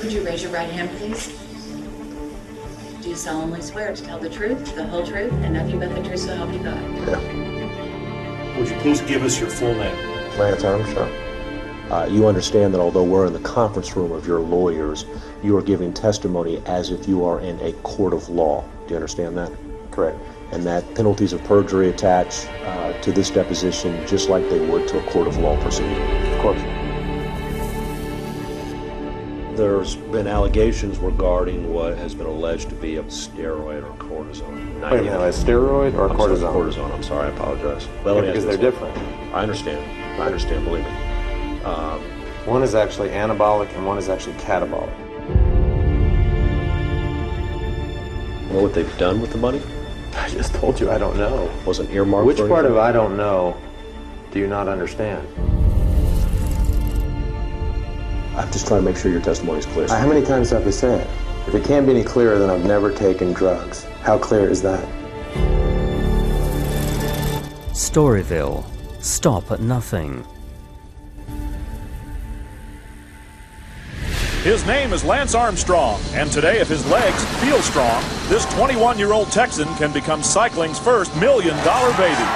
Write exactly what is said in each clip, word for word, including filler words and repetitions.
Would you raise your right hand, please? Do you solemnly swear to tell the truth, the whole truth, and nothing but the truth, so help you God? Yeah. Would you please give us your full name? Lance Armstrong. Uh, you understand that although we're in the conference room of your lawyers, you are giving testimony as if you are in a court of law. Do you understand that? Correct. And that penalties of perjury attach uh, to this deposition just like they would to a court of law proceeding. Of course. There's been allegations regarding what has been alleged to be a steroid or cortisone. Wait a minute, a steroid or a I'm cortisone? Sorry, cortisone, I'm sorry, I apologize. Well, yeah, because they're different. I understand. I understand, believe me. Um, one is actually anabolic and one is actually catabolic. Know what they've done with the money? I just told you I don't know. Wasn't earmarked. Which for part anything? of I don't know do you not understand? I'm just trying to make sure your testimony is clear. How many times have I said? If it can't be any clearer than I've never taken drugs, how clear is that? Storyville. Stop at nothing. His name is Lance Armstrong, and today, if his legs feel strong, this twenty-one-year-old Texan can become cycling's first million-dollar baby.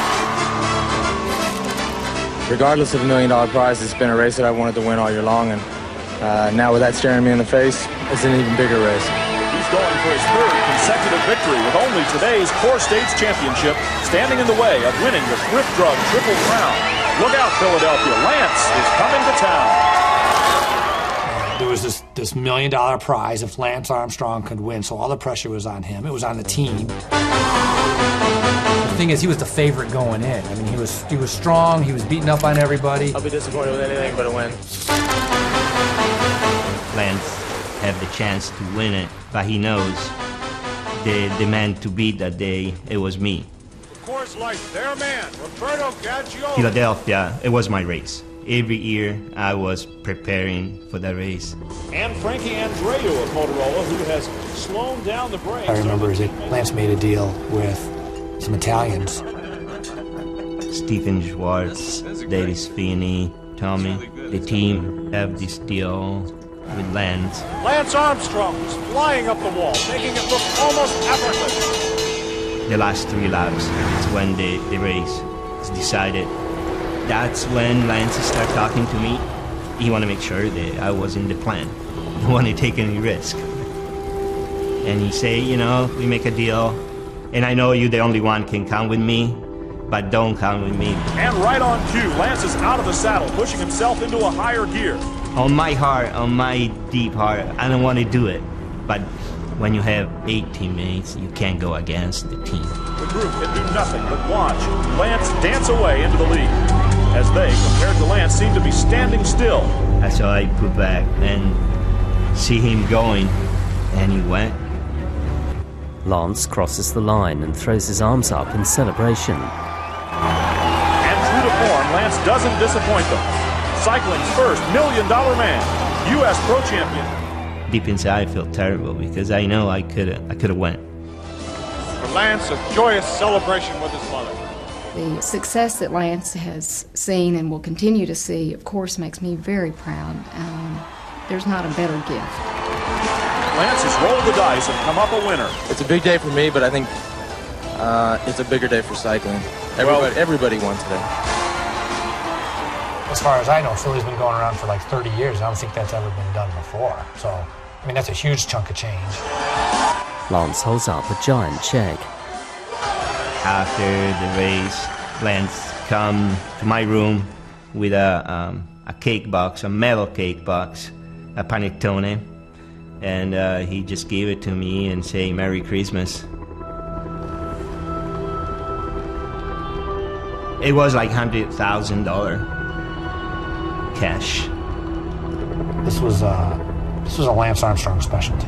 Regardless of the million-dollar prize, it's been a race that I wanted to win all year long, and uh, now with that staring me in the face, it's an even bigger race. He's going for his third consecutive victory, with only today's Core States Championship standing in the way of winning the Thrift Drug Triple Crown. Look out, Philadelphia. Lance is coming to town. There was this, this million-dollar prize if Lance Armstrong could win, so all the pressure was on him. It was on the team. The thing is, he was the favorite going in. I mean, he was he was strong. He was beating up on everybody. I'll be disappointed with anything but a win. Lance have the chance to win it, but he knows the the man to beat that day, it was me. Of course, like their man, Roberto Gaggiolo. Philadelphia, it was my race. Every year, I was preparing for the race. And Frankie Andreu of Motorola, who has slowed down the brakes. I remember that Lance made a deal with some Italians. Stephen Schwartz, Davis Feeney, Tommy, the team have this deal with Lance. Lance Armstrong is flying up the wall, making it look almost effortless. The last three laps is when the, the race is decided. That's when Lance started talking to me. He wanted to make sure that I was in the plan. He didn't want to take any risk. And he say, you know, we make a deal, and I know you the only one can count with me, but don't count with me. And right on cue, Lance is out of the saddle, pushing himself into a higher gear. On my heart, on my deep heart, I don't want to do it. But when you have eight teammates, you can't go against the team. The group can do nothing but watch Lance dance away into the lead, as they, compared to Lance, seem to be standing still. That's how I put back and see him going, and he went. Lance crosses the line and throws his arms up in celebration. And true to form, Lance doesn't disappoint them. Cycling's first million-dollar man, U S Pro Champion. Deep inside, I feel terrible because I know I could have I could have went. For Lance, a joyous celebration with his mother. The success that Lance has seen and will continue to see, of course, makes me very proud. Um, there's not a better gift. Lance has rolled the dice and come up a winner. It's a big day for me, but I think uh, it's a bigger day for cycling. Everybody, well, everybody won today. As far as I know, Philly's been going around for like thirty years. I don't think that's ever been done before. So, I mean, that's a huge chunk of change. Lance holds up a giant check. After the race, Lance come to my room with a, um, a cake box, a metal cake box, a panettone, and uh, he just gave it to me and say, Merry Christmas. It was like one hundred thousand dollars cash. This was, uh, this was a Lance Armstrong specialty.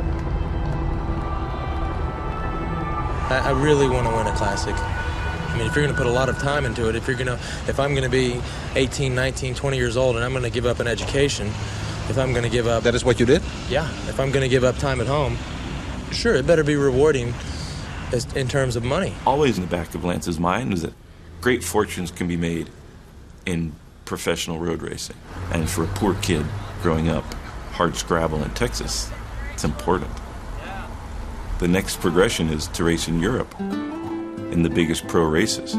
I really want to win a classic. I mean, if you're going to put a lot of time into it, if you're going to, if I'm going to be eighteen, nineteen, twenty years old and I'm going to give up an education, if I'm going to give up... That is what you did? Yeah. If I'm going to give up time at home, sure, it better be rewarding as, in terms of money. Always in the back of Lance's mind was that great fortunes can be made in professional road racing. And for a poor kid growing up, hard scrabble in Texas. It's important. The next progression is to race in Europe, in the biggest pro races.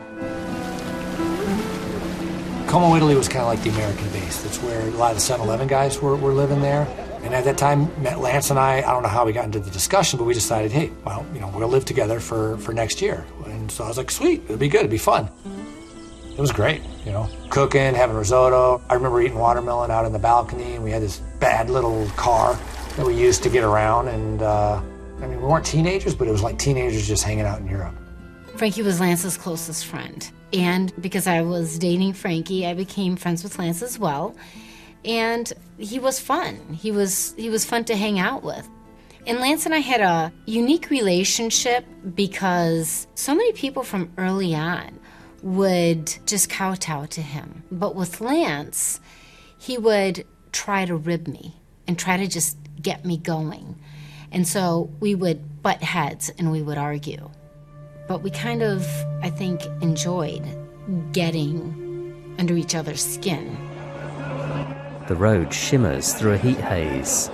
Como, Italy was kind of like the American base. That's where a lot of the seven eleven guys were, were living there. And at that time, Lance and I, I don't know how we got into the discussion, but we decided, hey, well, you know, we'll live together for, for next year. And so I was like, sweet, it'll be good, it'll be fun. It was great, you know, cooking, having risotto. I remember eating watermelon out in the balcony, and we had this bad little car that we used to get around. And, uh, I mean, we weren't teenagers, but it was like teenagers just hanging out in Europe. Frankie was Lance's closest friend. And because I was dating Frankie, I became friends with Lance as well. And he was fun. He was he was fun to hang out with. And Lance and I had a unique relationship because so many people from early on would just kowtow to him. But with Lance, he would try to rib me and try to just get me going. And so we would butt heads and we would argue. But we kind of, I think, enjoyed getting under each other's skin. The road shimmers through a heat haze.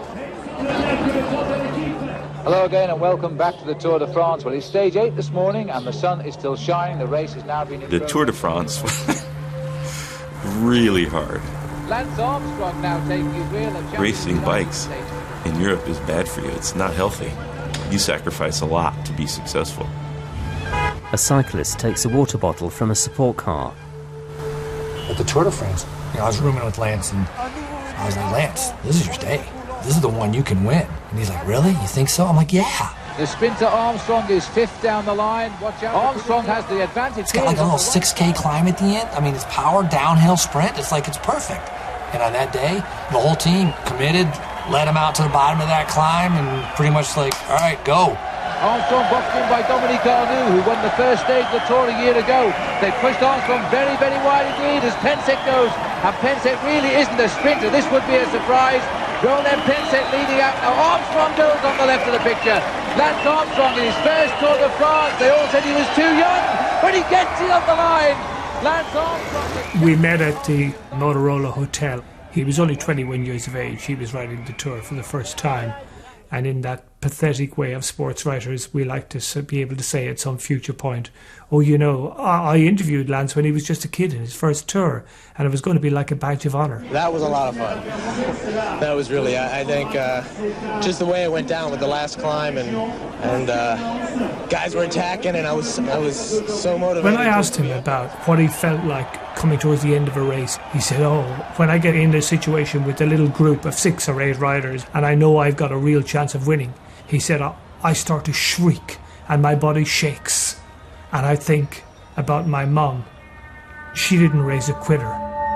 Hello again and welcome back to the Tour de France. Well, it's stage eight this morning and the sun is still shining. The race is now being... The Tour de France, really hard. Lance Armstrong now taking his wheel of Racing bikes in Europe is bad for you. It's not healthy. You sacrifice a lot to be successful. A cyclist takes a water bottle from a support car. At the Tour de France, you know, I was rooming with Lance, and I was like, Lance, this is your day. This is the one you can win. And he's like, really? You think so? I'm like, yeah. The sprinter Armstrong is fifth down the line. Watch out. Armstrong has the advantage. It's got like a little six K climb at the end. I mean, it's power, downhill sprint. It's like, it's perfect. And on that day, the whole team committed, led him out to the bottom of that climb, and pretty much like, all right, go. Armstrong boxed in by Dominique Arnoux, who won the first stage of the Tour a year ago. They pushed Armstrong very, very wide indeed as Pensek goes. And Pensek really isn't a sprinter. This would be a surprise. Roland Pensek leading out. Now Armstrong goes on the left of the picture. Lance Armstrong in his first Tour de France. They all said he was too young, but he gets it on the line. Lance Armstrong. We met at the Motorola Hotel. He was only twenty-one years of age. He was riding the Tour for the first time. And in that pathetic way of sports writers, we like to be able to say at some future point, oh, you know, I interviewed Lance when he was just a kid in his first Tour, and it was going to be like a badge of honour. That was a lot of fun. That was really, I, I think, uh, just the way it went down with the last climb, and and uh, guys were attacking, and I was I was so motivated. When I asked him about what he felt like coming towards the end of a race, he said, oh, when I get in a situation with a little group of six or eight riders and I know I've got a real chance of winning, he said, I start to shriek and my body shakes. And I think about my mum. She didn't raise a quitter.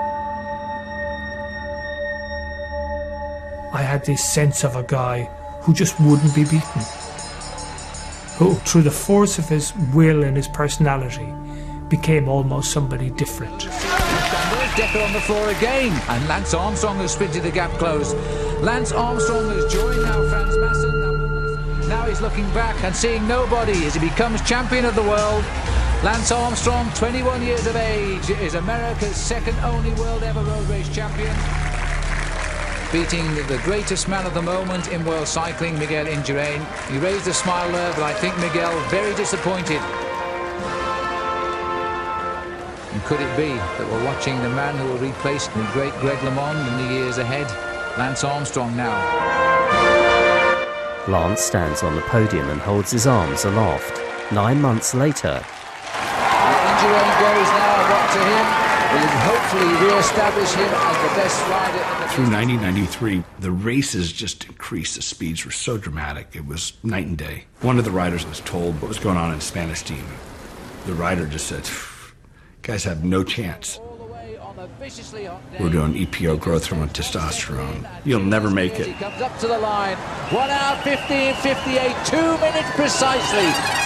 I had this sense of a guy who just wouldn't be beaten, who, through the force of his will and his personality, became almost somebody different. Decker on the floor again, and Lance Armstrong has sprinted the gap close. Lance Armstrong has joined now Franz Masson. Now he's looking back and seeing nobody as he becomes champion of the world. Lance Armstrong, twenty-one years of age, is America's second only world ever road race champion, beating the greatest man of the moment in world cycling, Miguel Indurain. He raised a smile there, but I think Miguel very disappointed. And could it be that we're watching the man who will replace the great Greg LeMond in the years ahead? Lance Armstrong now. Lance stands on the podium and holds his arms aloft. Nine months later... Indurain goes now, what to him will hopefully re-establish him as the best rider in the... Through nineteen ninety-three, the races just increased. The speeds were so dramatic. It was night and day. One of the riders was told what was going on in the Spanish team. The rider just said, guys have no chance. We're doing E P O, growth hormone, testosterone. You'll never make it. He comes up to the line. one hour fifteen fifty-eight, two minutes precisely.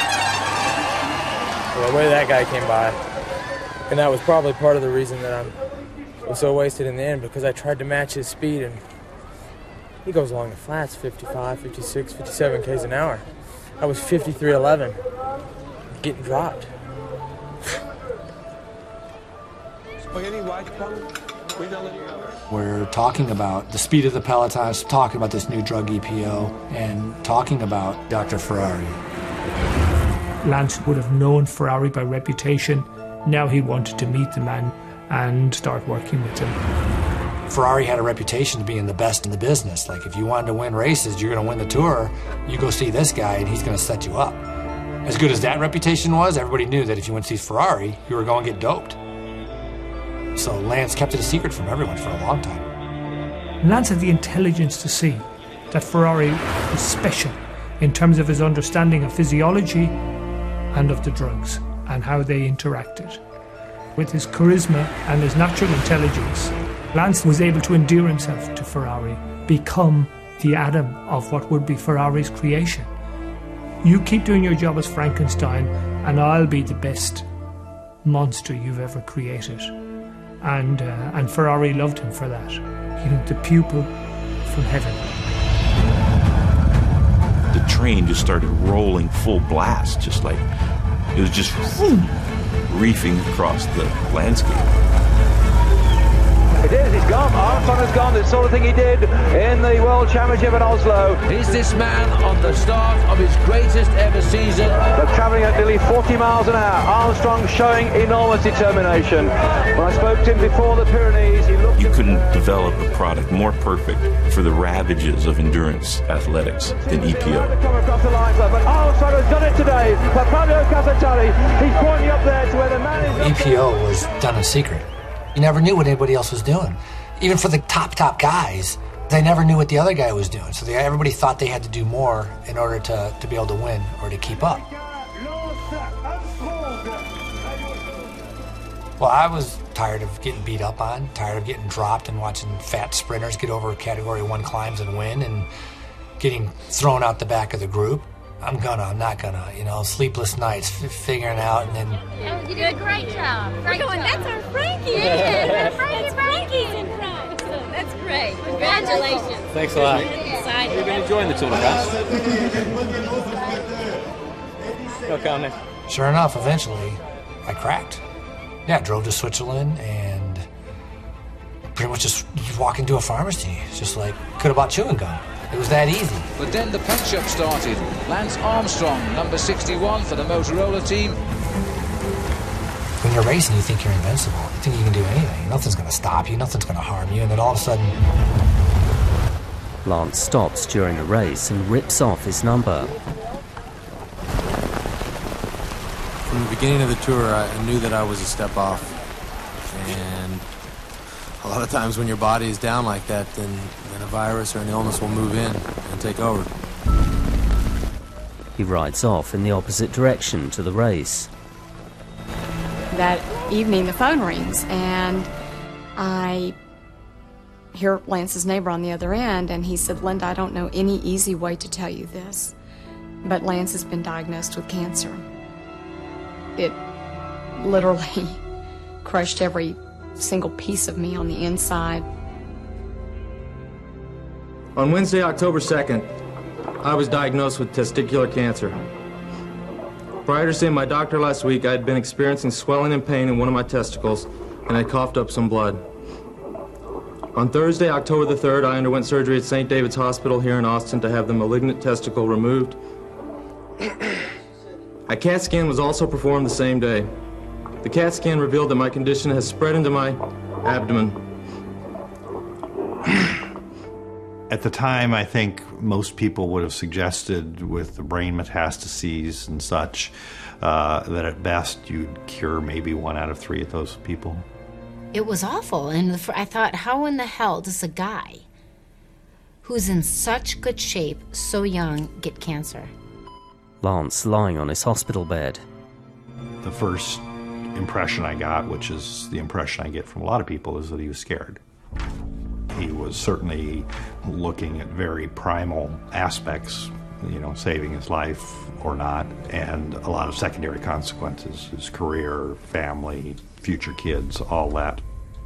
Well, the way that guy came by, and that was probably part of the reason that I'm was so wasted in the end, because I tried to match his speed, and he goes along the flats fifty-five, fifty-six, fifty-seven Ks an hour. I was fifty-three eleven, getting dropped. Spaghetti white color, we don't let you go. We're talking about the speed of the pelotons, talking about this new drug E P O, and talking about Doctor Ferrari. Lance would have known Ferrari by reputation. Now he wanted to meet the man and start working with him. Ferrari had a reputation to being the best in the business. Like, if you wanted to win races, you're going to win the Tour, you go see this guy and he's going to set you up. As good as that reputation was, everybody knew that if you went to see Ferrari, you were going to get doped. So Lance kept it a secret from everyone for a long time. Lance had the intelligence to see that Ferrari was special in terms of his understanding of physiology and of the drugs and how they interacted. With his charisma and his natural intelligence, Lance was able to endear himself to Ferrari, become the Adam of what would be Ferrari's creation. You keep doing your job as Frankenstein and I'll be the best monster you've ever created. And, uh, and Ferrari loved him for that. You know, the pupil from heaven. The train just started rolling full blast, just like it was just whoom, reefing across the landscape. It is, he's gone. Armstrong has gone, the sort of thing he did in the World Championship at Oslo. Is this man on the start of his greatest ever season? They're travelling at nearly forty miles an hour. Armstrong showing enormous determination. When I spoke to him before the Pyrenees, he looked... You couldn't develop a product more perfect for the ravages of endurance athletics than E P O. Come across the line, but Armstrong has done it today. But Fabio Casatari, he's pointing up there to where the man is... E P O was done in secret. You never knew what anybody else was doing. Even for the top, top guys, they never knew what the other guy was doing. So they, everybody thought they had to do more in order to, to be able to win or to keep up. Well, I was tired of getting beat up on, tired of getting dropped and watching fat sprinters get over category one climbs and win and getting thrown out the back of the group. I'm gonna, I'm not gonna, you know, sleepless nights, f figuring out, and then... Oh, you did a great job. We're going, that's our Frankie. Yeah, Frankie, Frankie's in front. That's great. Congratulations. Thanks a lot. Excited. You've been enjoying the Tour de France. No comment. Sure enough, eventually, I cracked. Yeah, I drove to Switzerland and pretty much just walk into a pharmacy. It's just like, could have bought chewing gum. It was that easy. But then the punch-up started. Lance Armstrong, number sixty-one for the Motorola team. When you're racing, you think you're invincible. You think you can do anything. Nothing's going to stop you. Nothing's going to harm you. And then all of a sudden... Lance stops during a race and rips off his number. From the beginning of the tour, I knew that I was a step off. And a lot of times when your body is down like that, then, then a virus or an illness will move in and take over. He rides off in the opposite direction to the race. That evening, the phone rings, and I hear Lance's neighbor on the other end, and he said, Linda, I don't know any easy way to tell you this, but Lance has been diagnosed with cancer. It literally crushed every single piece of me on the inside. On Wednesday, October second, I was diagnosed with testicular cancer. Prior to seeing my doctor last week, I had been experiencing swelling and pain in one of my testicles, and I coughed up some blood. On Thursday, October the third, I underwent surgery at Saint David's Hospital here in Austin to have the malignant testicle removed. A CAT scan was also performed the same day. The CAT scan revealed that my condition has spread into my abdomen. At the time, I think most people would have suggested, with the brain metastases and such, uh, that at best you'd cure maybe one out of three of those people. It was awful, and I thought, how in the hell does a guy who's in such good shape, so young, get cancer? Lance lying on his hospital bed. The first impression I got, which is the impression I get from a lot of people, is that he was scared. He was certainly looking at very primal aspects, you know, saving his life or not, and a lot of secondary consequences, his career, family, future kids, all that.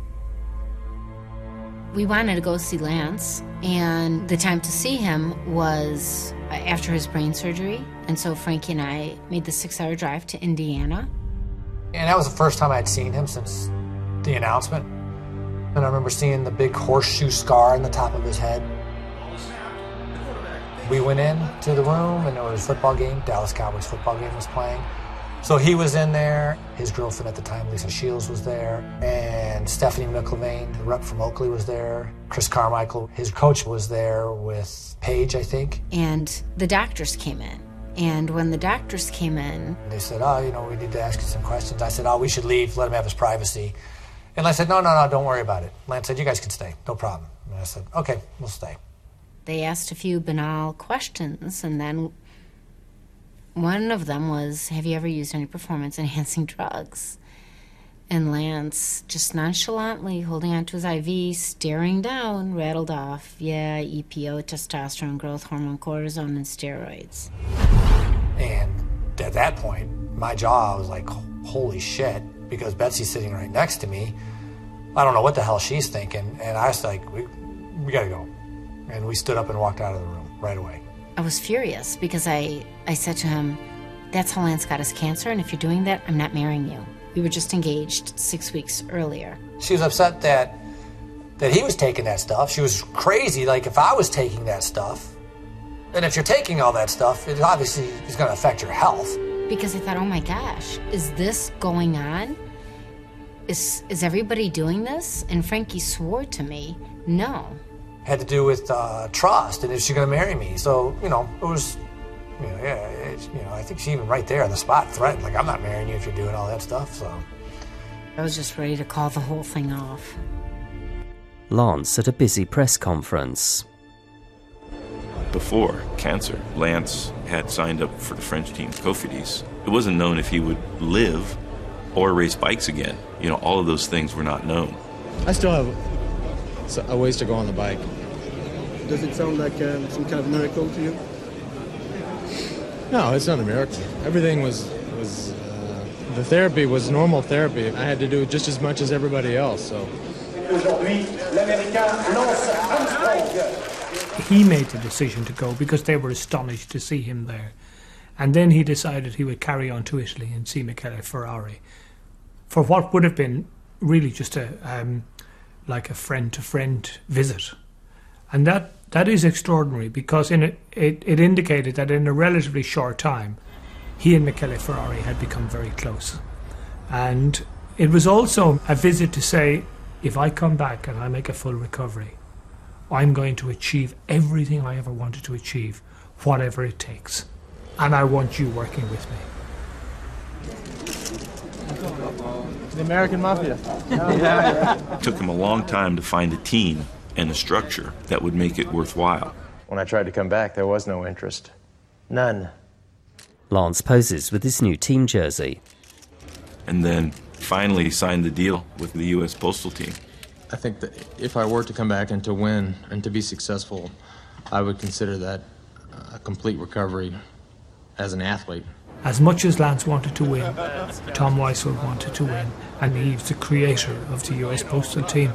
We wanted to go see Lance, and the time to see him was after his brain surgery, and so Frankie and I made the six-hour drive to Indiana. And that was the first time I'd seen him since the announcement. And I remember seeing the big horseshoe scar on the top of his head. We went in to the room, and there was a football game. Dallas Cowboys football game was playing. So he was in there. His girlfriend at the time, Lisa Shields, was there. And Stephanie McIlvaine, the rep from Oakley, was there. Chris Carmichael, his coach, was there with Paige, I think. And the doctors came in. And when the doctors came in... They said, oh, you know, we need to ask you some questions. I said, oh, we should leave, let him have his privacy. And I said, no, no, no, don't worry about it. Lance said, you guys can stay, no problem. And I said, okay, we'll stay. They asked a few banal questions, and then one of them was, have you ever used any performance-enhancing drugs? And Lance, just nonchalantly holding onto his I V, staring down, rattled off, yeah, E P O, testosterone, growth hormone, cortisone, and steroids. And at that point, my jaw was like, holy shit, because Betsy's sitting right next to me. I don't know what the hell she's thinking, and I was like, we, we gotta go. And we stood up and walked out of the room right away. I was furious because I, I said to him, that's how Lance got his cancer, and if you're doing that, I'm not marrying you. We were just engaged six weeks earlier. She was upset that that he was taking that stuff. She was crazy, like if I was taking that stuff. And if you're taking all that stuff, it obviously is going to affect your health. Because I thought, oh my gosh, is this going on? Is, is everybody doing this? And Frankie swore to me, no. Had to do with uh, trust, and is she going to marry me? So, you know, it was, you know, yeah, it, you know, I think she even right there on the spot threatened, like, I'm not marrying you if you're doing all that stuff, so. I was just ready to call the whole thing off. Lance at a busy press conference. Before cancer, Lance had signed up for the French team, Cofidis. It wasn't known if he would live or race bikes again. You know, all of those things were not known. I still have a ways to go on the bike. Does it sound like um, some kind of miracle to you? No, it's not a miracle. Everything was, was uh, the therapy was normal therapy. I had to do it just as much as everybody else, so. He made the decision to go because they were astonished to see him there. And then he decided he would carry on to Italy and see Michele Ferrari for what would have been really just a um, like a friend-to-friend visit. And that, that is extraordinary because in it, it, it indicated that in a relatively short time, he and Michele Ferrari had become very close. And it was also a visit to say, if I come back and I make a full recovery, I'm going to achieve everything I ever wanted to achieve, whatever it takes. And I want you working with me. The American Mafia. It took him a long time to find a team and a structure that would make it worthwhile. When I tried to come back, there was no interest. None. Lance poses with his new team jersey. And then finally he signed the deal with the U S Postal Team. I think that if I were to come back and to win and to be successful, I would consider that a complete recovery as an athlete. As much as Lance wanted to win, Tom Weissel wanted to win, and he's the creator of the U S Postal Team.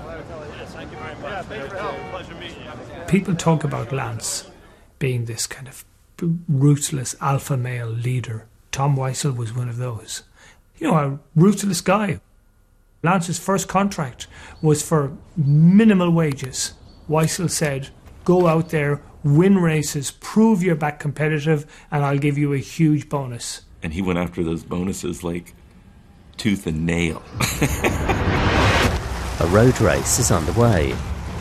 People talk about Lance being this kind of ruthless alpha male leader. Tom Weissel was one of those. You know, a ruthless guy. Lance's first contract was for minimal wages. Weissel said, go out there, win races, prove you're back competitive, and I'll give you a huge bonus. And he went after those bonuses like tooth and nail. A road race is underway.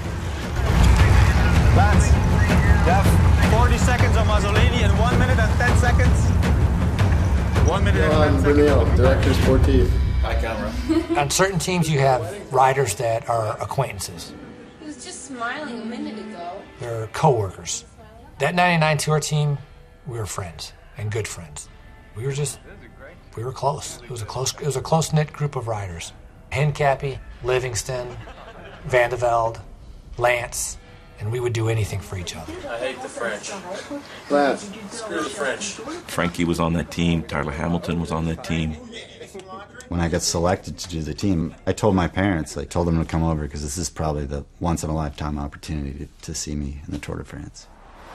Lance, you have forty seconds on Mazzolini and one minute and ten seconds. One minute and ten seconds. Director Sportif. Hi, camera. On certain teams, you have riders that are acquaintances. He was just smiling a minute ago. They're co-workers. That ninety-nine Tour team, we were friends and good friends. We were just, we were close. It was a close, it was a close-knit group of riders. Hincapie, Livingston, Van de Velde, Lance, and we would do anything for each other. I hate the French. Lance. Screw the French. Frankie was on that team. Tyler Hamilton was on that team. When I got selected to do the team, I told my parents, I told them to come over because this is probably the once-in-a-lifetime opportunity to, to see me in the Tour de France.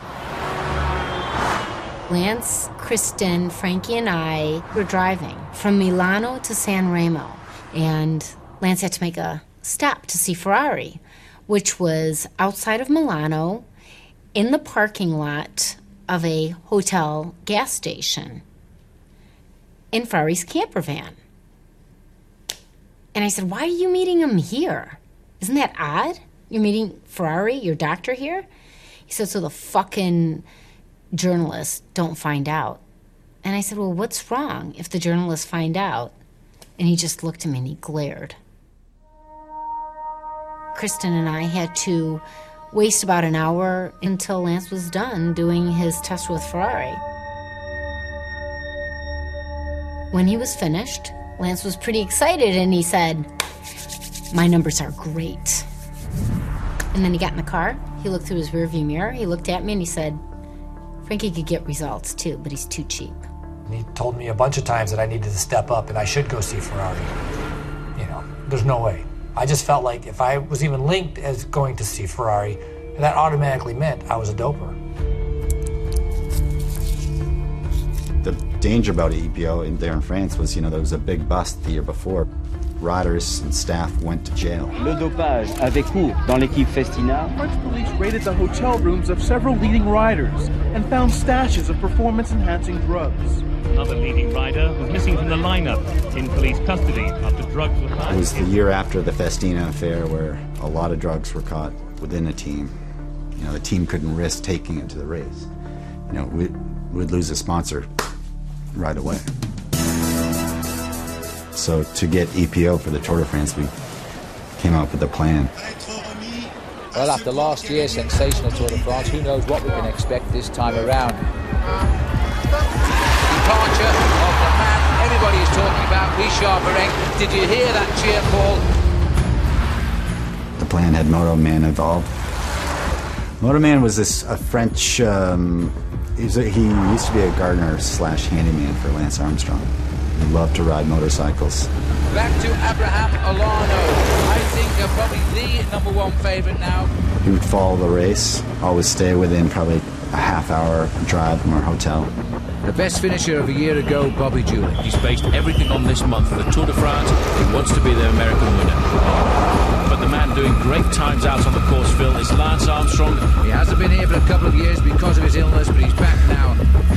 Lance, Kristen, Frankie, and I were driving from Milano to San Remo, and Lance had to make a stop to see Ferrari, which was outside of Milano in the parking lot of a hotel gas station in Ferrari's camper van. And I said, why are you meeting him here? Isn't that odd? You're meeting Ferrari, your doctor, here? He said, so the fucking journalists don't find out. And I said, well, what's wrong if the journalists find out? And he just looked at me and he glared. Kristen and I had to waste about an hour until Lance was done doing his test with Ferrari. When he was finished, Lance was pretty excited and he said, my numbers are great. And then he got in the car, he looked through his rearview mirror, he looked at me and he said, Frankie could get results too, but he's too cheap. And he told me a bunch of times that I needed to step up and I should go see Ferrari. You know, there's no way. I just felt like if I was even linked as going to see Ferrari, that automatically meant I was a doper. The danger about E P O in there in France was, you know, there was a big bust the year before. Riders and staff went to jail. Le dopage avait cours dans l'équipe Festina. French police raided the hotel rooms of several leading riders and found stashes of performance-enhancing drugs. Another leading rider was missing from the lineup in police custody after drugs were found. It was the year after the Festina affair where a lot of drugs were caught within a team. You know, the team couldn't risk taking it to the race. You know, we'd, we'd lose a sponsor right away. So to get E P O for the Tour de France, we came up with a plan. Well, after last year's sensational Tour de France, who knows what we can expect this time around. Departure of the man everybody is talking about, Richard Virenque. Did you hear that cheer, Paul? The plan had Motorman involved. Motorman was this a French. Um, he, was a, he used to be a gardener slash handyman for Lance Armstrong. He loved to ride motorcycles. Back to Abraham Olano. I think uh, probably the number one favorite now. He would follow the race, always stay within probably a half hour drive from our hotel. The best finisher of a year ago, Bobby Julich. He's based everything on this month for the Tour de France. He wants to be the American winner. But the man doing great times out on the course, Phil, is Lance Armstrong. He hasn't been here for a couple of years because of his illness, but he's back now.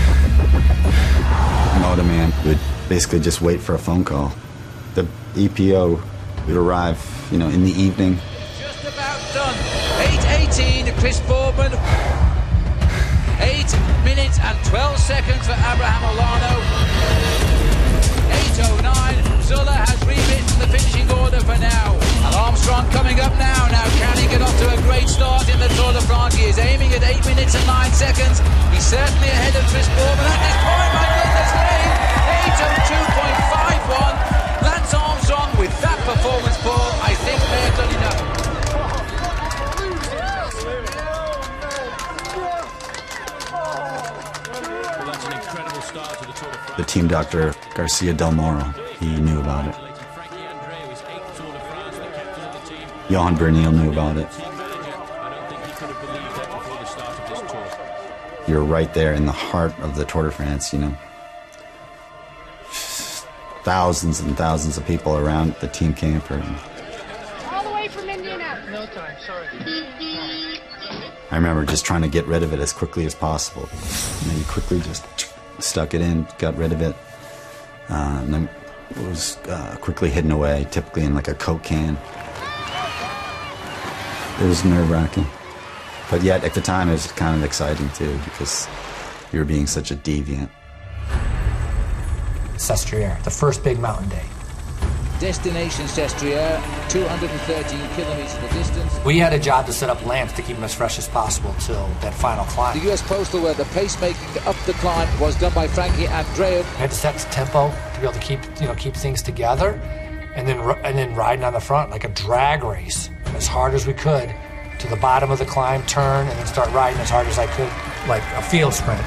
Motorman would basically just wait for a phone call. The E P O would arrive, you know, in the evening. Just about done. eight eighteen, Chris Boardman. eight minutes and twelve seconds for Abraham Olano. eight oh nine, Zuller has rewritten the finishing order for now. And Armstrong coming up now. Now can he get off to a great start in the Tour de France? He is aiming at eight minutes and nine seconds. He's certainly ahead of Chris Boardman at this point. My goodness me! eight oh two point five one. Lance Armstrong with that performance, Paul, I think may have done enough. Well, that's an incredible start to the Tour de France. The team doctor, Garcia Del Moro, he knew about it. Johan Bernal knew about it. You're right there in the heart of the Tour de France, you know. Thousands and thousands of people around the team camper. All the way from Indianapolis. No time, sorry. I remember just trying to get rid of it as quickly as possible. And then you quickly just stuck it in, got rid of it. Uh, and then it was uh, quickly hidden away, typically in like a Coke can. It was nerve-wracking. But yet, at the time, it was kind of exciting, too, because you were being such a deviant. Sestriere, the first big mountain day. Destination Sestriere, two hundred thirteen kilometers the distance. We had a job to set up Lance to keep him as fresh as possible till that final climb. The U S Postal, where the pacemaking up the climb was done by Frankie Andreou. We had to set the tempo to be able to keep, you know, keep things together, and then and then riding on the front like a drag race, as hard as we could, to the bottom of the climb, turn, and then start riding as hard as I could, like a field sprint.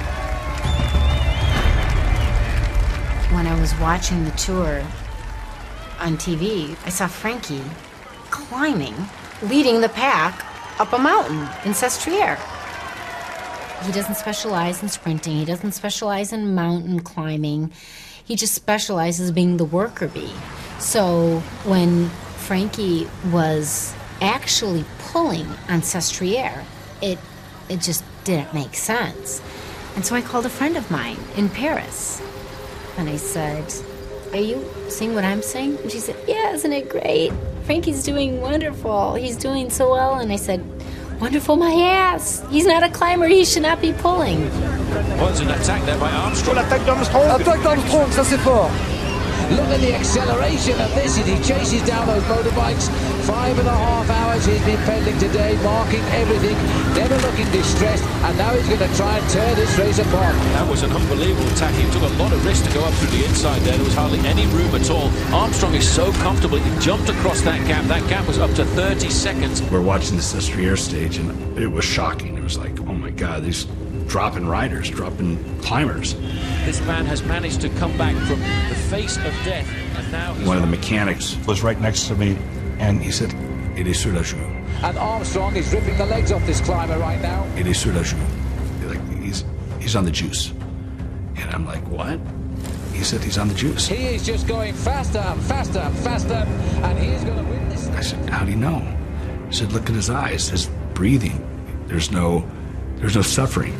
When I was watching the tour on T V, I saw Frankie climbing, leading the pack up a mountain in Sestriere. He doesn't specialize in sprinting. He doesn't specialize in mountain climbing. He just specializes being the worker bee. So when Frankie was actually pulling on Sestriere. It, it just didn't make sense. And so I called a friend of mine in Paris. And I said, are you seeing what I'm seeing? And she said, yeah, isn't it great? Frankie's doing wonderful. He's doing so well. And I said, wonderful my ass. He's not a climber. He should not be pulling. Well, there's an attack there by Armstrong. Attaque d'Armstrong. Attaque d'Armstrong, ça c'est fort. Look at the acceleration of this as he chases down those motorbikes. Five and a half hours he's been pedaling today, marking everything, never looking distressed, and now he's going to try and tear this race apart. That was an unbelievable attack. He took a lot of risk to go up through the inside there. There was hardly any room at all. Armstrong is so comfortable. He jumped across that gap. That gap was up to thirty seconds. We're watching the Sestriere stage, and it was shocking. It was like, oh my God, these dropping riders, dropping climbers. This man has managed to come back from the face of death, and now he's... One of the mechanics was right next to me, and he said, "Il est sur la joue." And Armstrong is ripping the legs off this climber right now. "Il est sur la joue." Like, he's, he's on the juice. And I'm like, what? He said he's on the juice. He is just going faster and faster and faster, and he is going to win this. I said, how do you know? He said, look at his eyes, his breathing. There's no, there's no suffering.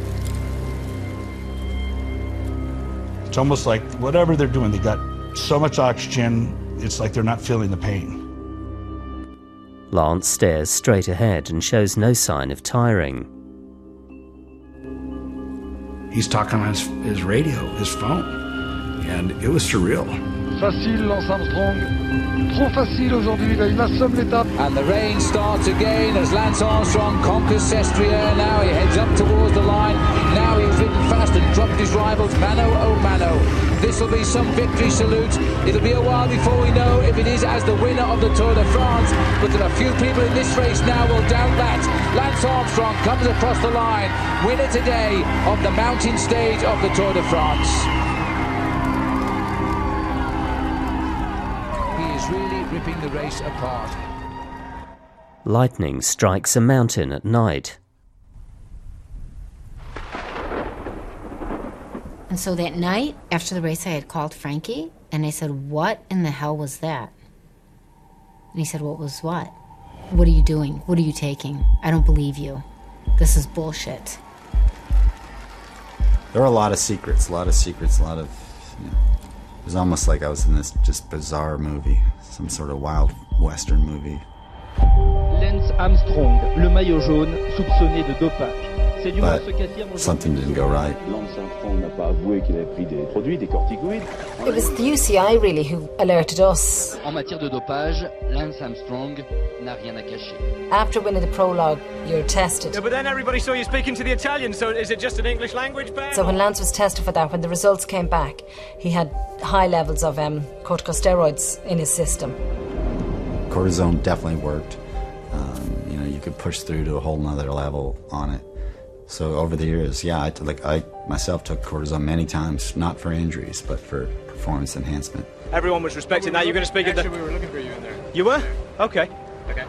It's almost like whatever they're doing, they got so much oxygen, it's like they're not feeling the pain. Lance stares straight ahead and shows no sign of tiring. He's talking on his, his radio, his phone, and it was surreal. Facile, Lance Armstrong. Trop facile aujourd'hui, il assomme l'étape. And the rain starts again as Lance Armstrong conquers Sestriere. Now he heads up towards the line. Now he's ridden fast and dropped his rivals, mano oh mano. This will be some victory salute. It'll be a while before we know if it is as the winner of the Tour de France, but there are few people in this race now will doubt that. Lance Armstrong comes across the line, winner today of the mountain stage of the Tour de France. Really ripping the race apart. Lightning strikes a mountain at night. And so that night, after the race, I had called Frankie, and I said, what in the hell was that? And he said, what was what? What are you doing? What are you taking? I don't believe you. This is bullshit. There were a lot of secrets, a lot of secrets, a lot of, you know, it was almost like I was in this just bizarre movie, some sort of wild western movie. Lance Armstrong, le maillot jaune, soupçonné de dopage. But something didn't go right. It was the U C I really who alerted us. En matière de dopage, Lance Armstrong n'a rien à cacher. After winning the prologue, you're tested. Yeah, but then everybody saw you speaking to the Italian, so is it just an English language ban? So when Lance was tested for that, when the results came back, he had high levels of um, corticosteroids in his system. Cortisone definitely worked. Um, you know, you could push through to a whole nother level on it. So over the years, yeah, I, like I myself took cortisone many times, not for injuries, but for performance enhancement. Everyone was respecting that. You're going to speak Actually, at the... we were looking for you in there. You were? Okay. Okay.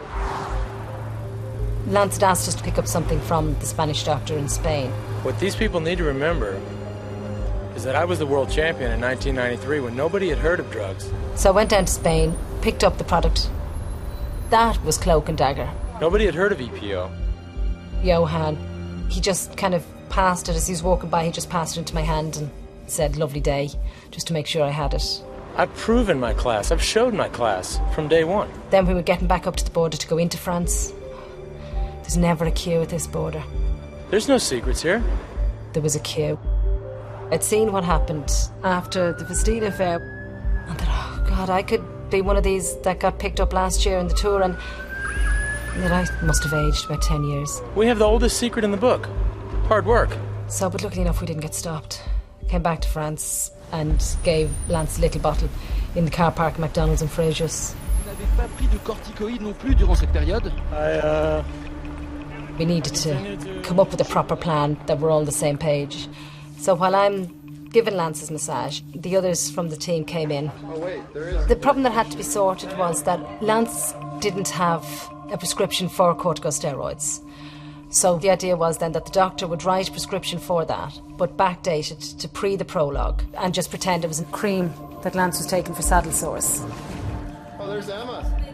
Lance had asked us to pick up something from the Spanish doctor in Spain. What these people need to remember is that I was the world champion in nineteen ninety-three when nobody had heard of drugs. So I went down to Spain, picked up the product. That was Cloak and Dagger. Nobody had heard of E P O. Johan. He just kind of passed it as he was walking by. He just passed it into my hand and said, lovely day, just to make sure I had it. I've proven my class. I've showed my class from day one. Then we were getting back up to the border to go into France. There's never a queue at this border. There's no secrets here. There was a queue. I'd seen what happened after the Festina affair. And I thought, oh God, I could be one of these that got picked up last year in the Tour, and that I must have aged about ten years. We have the oldest secret in the book. Hard work. So, but luckily enough, we didn't get stopped. Came back to France and gave Lance a little bottle in the car park at McDonald's and Fraser's. Vous n'avez pas pris de corticoïdes non plus durant cette période? I, uh... We needed to come up with a proper plan that we're all on the same page. So while I'm giving Lance his massage, the others from the team came in. Oh, wait, there is... The problem that had to be sorted was that Lance didn't have a prescription for corticosteroids. So the idea was then that the doctor would write a prescription for that, but backdate it to pre the prologue and just pretend it was a cream that Lance was taking for saddle sores. Oh, there's Emma.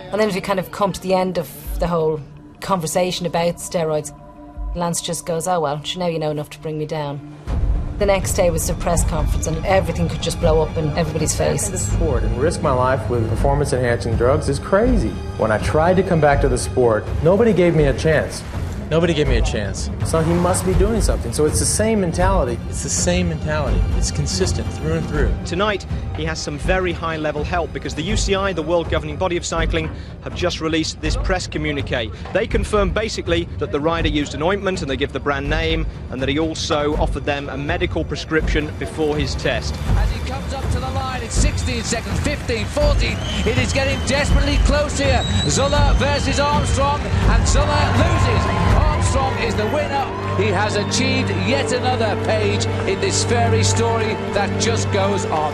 And then as we kind of come to the end of the whole conversation about steroids, Lance just goes, oh well, now you know enough to bring me down. The next day was the press conference and everything could just blow up in everybody's faces. The sport and risk my life with performance-enhancing drugs is crazy. When I tried to come back to the sport, nobody gave me a chance. Nobody gave me a chance. So he must be doing something. So it's the same mentality. It's the same mentality. It's consistent through and through. Tonight, he has some very high-level help because the U C I, the world governing body of cycling, have just released this press communique. They confirm basically that the rider used an ointment and they give the brand name, and that he also offered them a medical prescription before his test. As he comes up to the line, it's sixteen seconds, fifteen, fourteen. It is getting desperately close here. Zuller versus Armstrong, and Zuller loses. Armstrong is the winner. He has achieved yet another page in this fairy story that just goes on.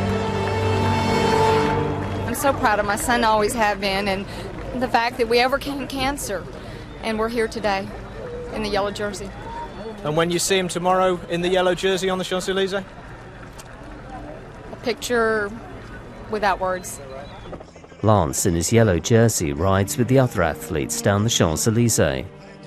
I'm so proud of my son, always have been, and the fact that we overcame cancer, and we're here today in the yellow jersey. And when you see him tomorrow in the yellow jersey on the Champs-Elysees? A picture without words. Lance, in his yellow jersey, rides with the other athletes down the Champs-Elysees.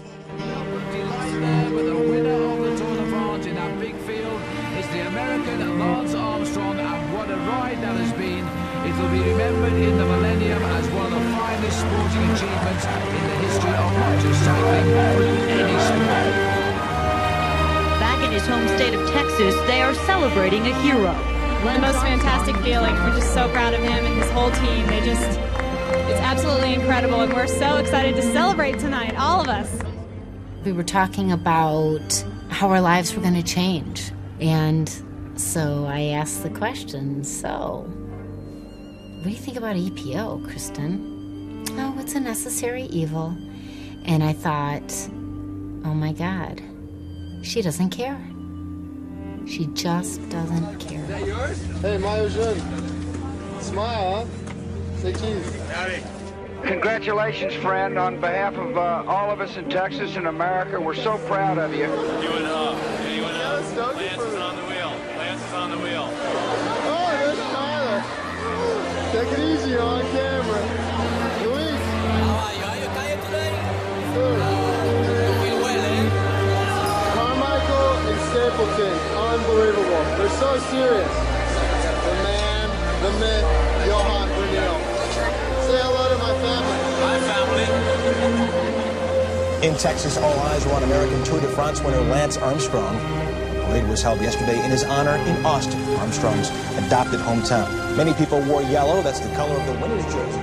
Back in his home state of Texas, they are celebrating a hero. The most fantastic feeling. We're just so proud of him and his whole team. They just, it's absolutely incredible, and we're so excited to celebrate tonight, all of us. We were talking about how our lives were going to change, and so I asked the question, so what do you think about E P O, Kristen? Oh, it's a necessary evil. And I thought, oh my God, she doesn't care. She just doesn't care. Is that yours? Hey, Mayo Jeune. Smile, huh? Say cheese. Howdy. Congratulations, friend. On behalf of uh, all of us in Texas and America, we're so proud of you. You and uh, you and uh, Lance is on the wheel. Lance is on the wheel. Oh, there's Tyler. Take it easy on camera. Luis. How are you? Are you tired today? Good. Feel well, eh? Carmichael and Stapleton, unbelievable. They're so serious. The man, the myth, Johan Brunel. Say hello to my family. Hi, family. In Texas, all eyes were on American Tour de France winner Lance Armstrong. A parade was held yesterday in his honor in Austin, Armstrong's adopted hometown. Many people wore yellow. That's the color of the winner's jersey.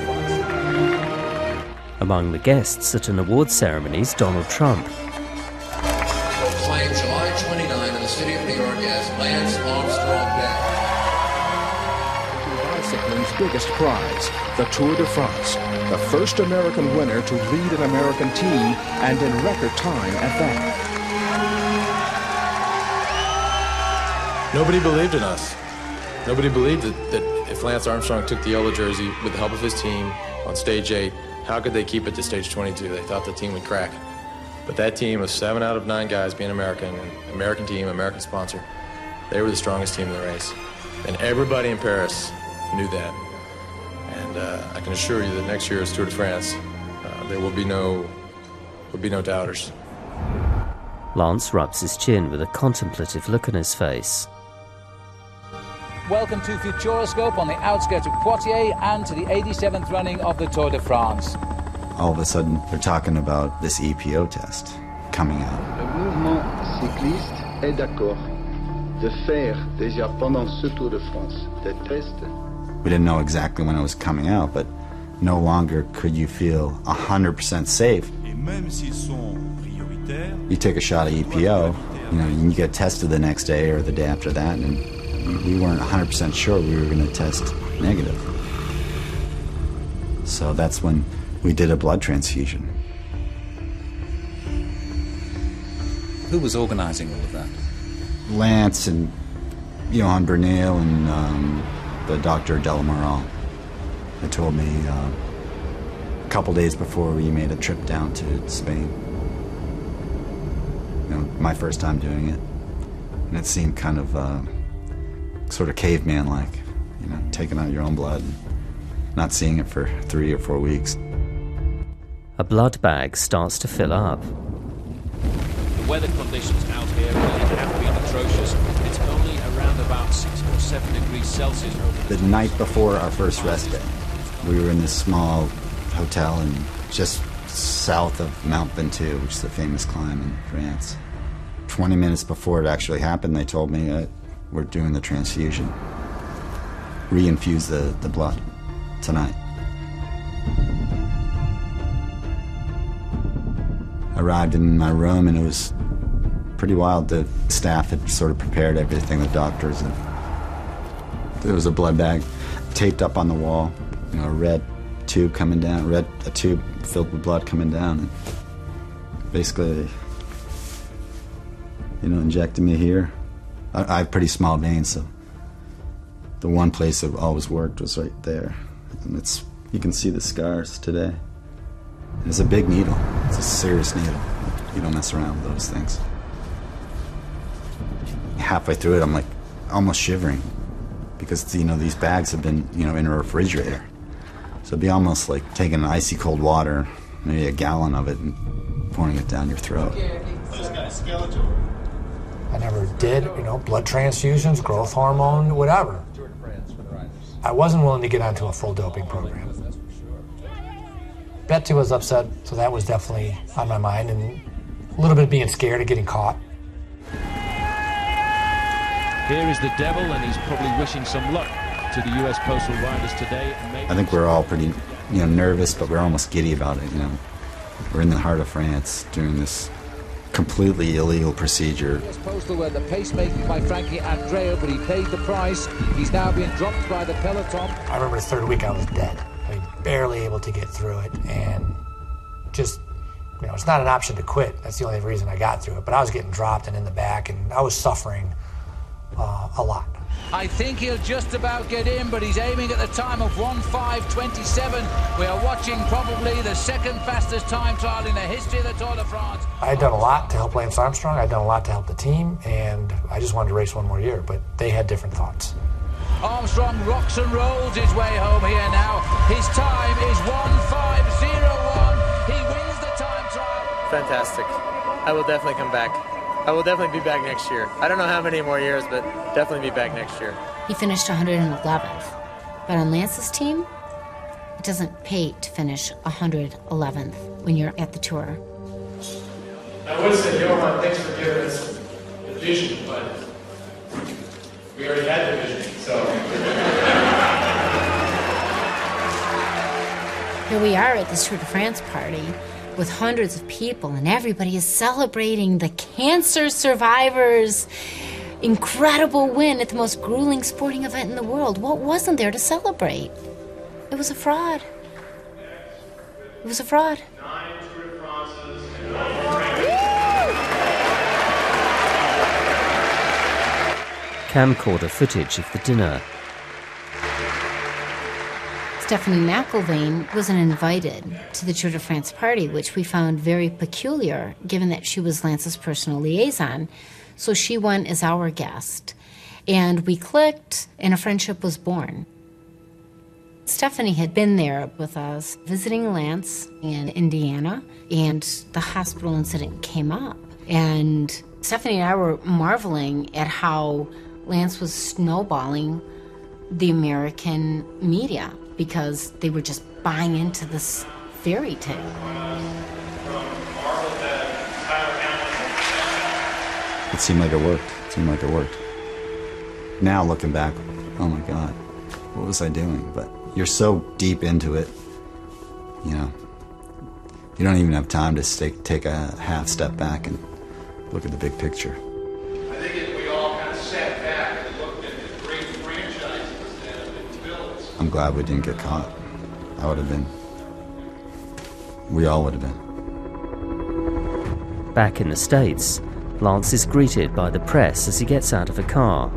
Among the guests at an awards ceremony is Donald Trump. Proclaimed July twenty-ninth in the city of New York as Lance Armstrong Day. Bicycling's biggest prize, the Tour de France. The first American winner to lead an American team, and in record time at that. Nobody believed in us. Nobody believed that, that if Lance Armstrong took the yellow jersey with the help of his team on stage eight, how could they keep it to stage twenty-two? They thought the team would crack. But that team of seven out of nine guys being American, and American team, American sponsor, they were the strongest team in the race. And everybody in Paris knew that. And uh, I can assure you that next year's Tour de France, uh, there will be no, will be no doubters. Lance rubs his chin with a contemplative look on his face. Welcome to Futuroscope on the outskirts of Poitiers and to the eighty-seventh running of the Tour de France. All of a sudden, they're talking about this E P O test coming out. Le mouvement cycliste est d'accord de faire déjà pendant ce Tour de France des tests. We didn't know exactly when it was coming out, but no longer could you feel one hundred percent safe. You take a shot of E P O, you know, you get tested the next day or the day after that, and we weren't one hundred percent sure we were going to test negative. So that's when we did a blood transfusion. Who was organizing all of that? Lance and Johan Brunel and um, the Doctor Delamoral. They told me uh, a couple days before we made a trip down to Spain. You know, my first time doing it. And it seemed kind of uh, sort of caveman-like, you know, taking out your own blood. not seeing it for three or four weeks. A blood bag starts to fill up. The weather conditions out here really have been atrocious. It's only around about six or seven degrees Celsius over The night before our first rest day, we were in this small hotel in just south of Mount Ventoux, which is a famous climb in France. twenty minutes before it actually happened, they told me uh, we're doing the transfusion. Reinfuse the, the blood tonight. Arrived in my room and it was pretty wild. The staff had sort of prepared everything, the doctors. And there was a blood bag taped up on the wall, you know, a red tube coming down, red a tube filled with blood coming down. And basically, you know, injected me here. I, I have pretty small veins, so the one place that always worked was right there. And it's, you can see the scars today. It's a big needle. It's a serious needle. You don't mess around with those things. Halfway through it, I'm like almost shivering because, you know, these bags have been, you know, in a refrigerator. So it'd be almost like taking icy cold water, maybe a gallon of it, and pouring it down your throat. I never did, you know, blood transfusions, growth hormone, whatever. I wasn't willing to get onto a full doping program. Betsy was upset, so that was definitely on my mind, and a little bit of being scared of getting caught. Here is the devil, and he's probably wishing some luck to the U S Postal Riders today. I think we're all pretty, you know, nervous, but we're almost giddy about it, you know. We're in the heart of France doing this completely illegal procedure. U S Postal were the pacemaking by Frankie Andreu, but he paid the price. He's now being dropped by the peloton. I remember the third week I was dead. I mean, barely able to get through it, and just, you know, it's not an option to quit. That's the only reason I got through it. But I was getting dropped and in the back, and I was suffering uh, a lot. I think he'll just about get in, but he's aiming at the time of one five twenty-seven. We are watching probably the second fastest time trial in the history of the Tour de France. I had done a lot to help Lance Armstrong. I had done a lot to help the team, and I just wanted to race one more year, but they had different thoughts. Armstrong rocks and rolls his way home here now. His time is one five oh one. He wins the time trial. Fantastic. I will definitely come back. I will definitely be back next year. I don't know how many more years, but definitely be back next year. He finished one hundred eleventh. But on Lance's team, it doesn't pay to finish one hundred eleventh when you're at the Tour. I would say, Johan, thanks for giving us the vision, but we already had the vision, so. Here we are at this Tour de France party with hundreds of people, and everybody is celebrating the cancer survivors' incredible win at the most grueling sporting event in the world. What wasn't there to celebrate? It was a fraud. It was a fraud. Camcorder footage of the dinner. Stephanie McIlvaine wasn't invited to the Tour de France party, which we found very peculiar, given that she was Lance's personal liaison. So she went as our guest. And we clicked, and a friendship was born. Stephanie had been there with us, visiting Lance in Indiana, and the hospital incident came up. And Stephanie and I were marveling at how Lance was snowballing the American media, because they were just buying into this fairy tale. It seemed like it worked. It seemed like it worked. Now looking back, oh my God, what was I doing? But you're so deep into it, you know, you don't even have time to stay, take a half step back and look at the big picture. I think if we all kind of sat back and looked at the great franchises that have been built. I'm glad we didn't get caught. I would have been. We all would have been. Back in the States, Lance is greeted by the press as he gets out of a car.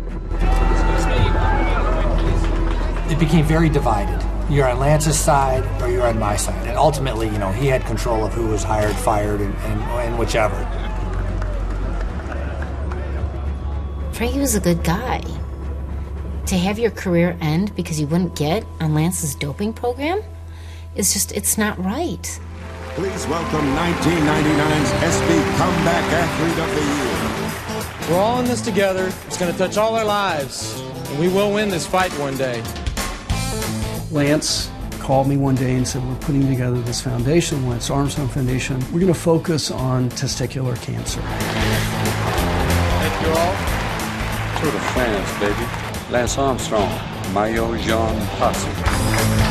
It became very divided. You're on Lance's side or you're on my side. And ultimately, you know, he had control of who was hired, fired, and, and, and whichever. Frankie was a good guy. To have your career end because you wouldn't get on Lance's doping program is just, it's not right. Please welcome nineteen ninety-nine's S B Comeback Athlete of the Year. We're all in this together. It's going to touch all our lives, and we will win this fight one day. Lance called me one day and said, we're putting together this foundation, Lance Armstrong Foundation. We're going to focus on testicular cancer. Thank you all. Tour de France, baby. Lance Armstrong, Maillot Jaune Posse.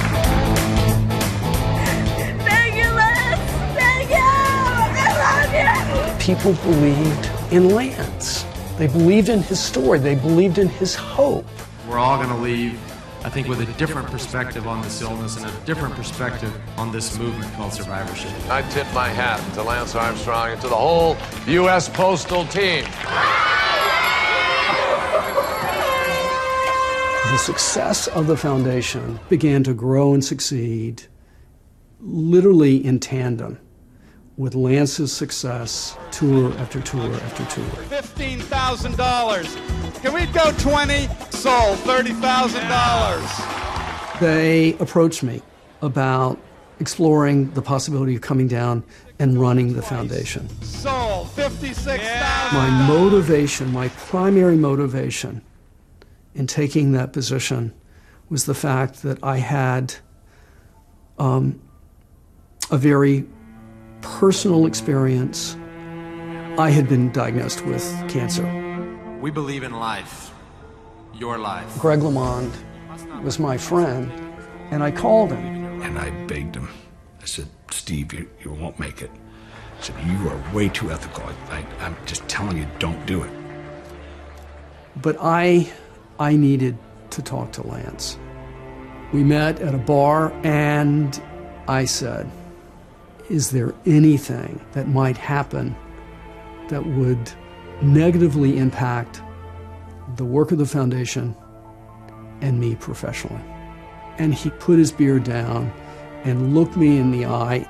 People believed in Lance. They believed in his story. They believed in his hope. We're all going to leave, I think, with a different perspective on this illness and a different perspective on this movement called survivorship. I tip my hat to Lance Armstrong and to the whole U S Postal team. The success of the foundation began to grow and succeed literally in tandem with Lance's success, tour after tour after tour. fifteen thousand dollars. Can we go twenty? Sold, thirty thousand dollars. They approached me about exploring the possibility of coming down and running the foundation. Sold, fifty-six thousand My dollars. motivation, my primary motivation in taking that position was the fact that I had um, a very personal experience. I had been diagnosed with cancer. We believe in life, your life. Greg LeMond was my friend, and I called him. And I begged him. I said, Steve, you, you won't make it. I said, you are way too ethical. I, I, I'm just telling you, don't do it. But I, I needed to talk to Lance. We met at a bar, and I said, is there anything that might happen that would negatively impact the work of the foundation and me professionally? And he put his beer down and looked me in the eye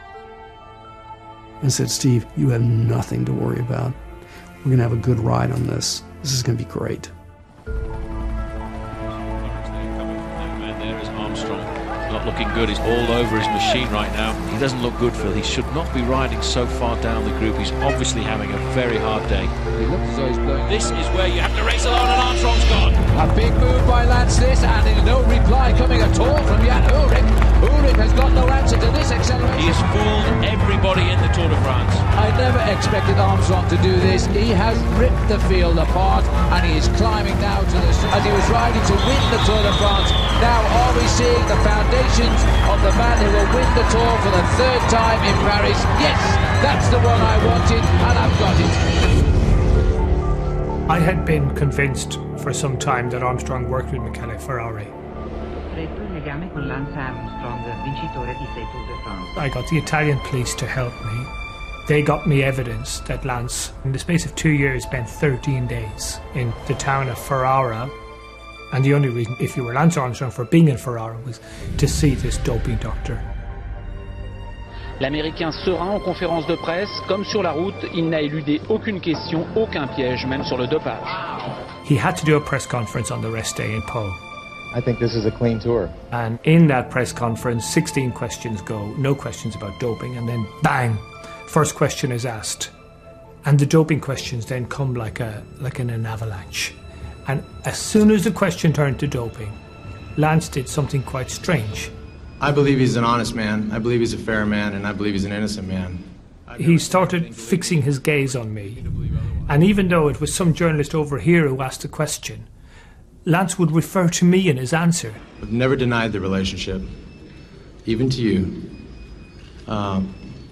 and said, Steve, you have nothing to worry about. We're going to have a good ride on this. This is going to be great. Not looking good. He's all over his machine right now. He doesn't look good, Phil. He should not be riding so far down the group. He's obviously having a very hard day. He looks as though he's blowing. This is where you have to race alone, and Armstrong's gone. A big move by Lance this, and there's no reply coming at all from Jan Ullrich. Ullrich has got no answer to this acceleration. He has fooled everybody in the Tour de France. I never expected Armstrong to do this. He has ripped the field apart, and he is climbing now to the... As he was riding to win the Tour de France, now are we seeing the foundations of the man who will win the Tour for the third time in Paris? Yes, that's the one I wanted, and I've got it. I had been convinced for some time that Armstrong worked with Michele Ferrari. I got the Italian police to help me. They got me evidence that Lance, in the space of two years, spent thirteen days in the town of Ferrara. And the only reason, if you were Lance Armstrong, for being in Ferrara was to see this doping doctor. L'Américain serein en conférence de presse, comme sur la route, il n'a éludé aucune question, aucun piège, même sur le dopage. He had to do a press conference on the rest day in Pau. I think this is a clean tour. And in that press conference, sixteen questions go, no questions about doping, and then bang, first question is asked. And the doping questions then come like a like in an avalanche. And as soon as the question turned to doping, Lance did something quite strange. I believe he's an honest man, I believe he's a fair man, and I believe he's an innocent man. He started fixing his gaze on me. And even though it was some journalist over here who asked a question, Lance would refer to me in his answer. I've never denied the relationship, even to you. Um,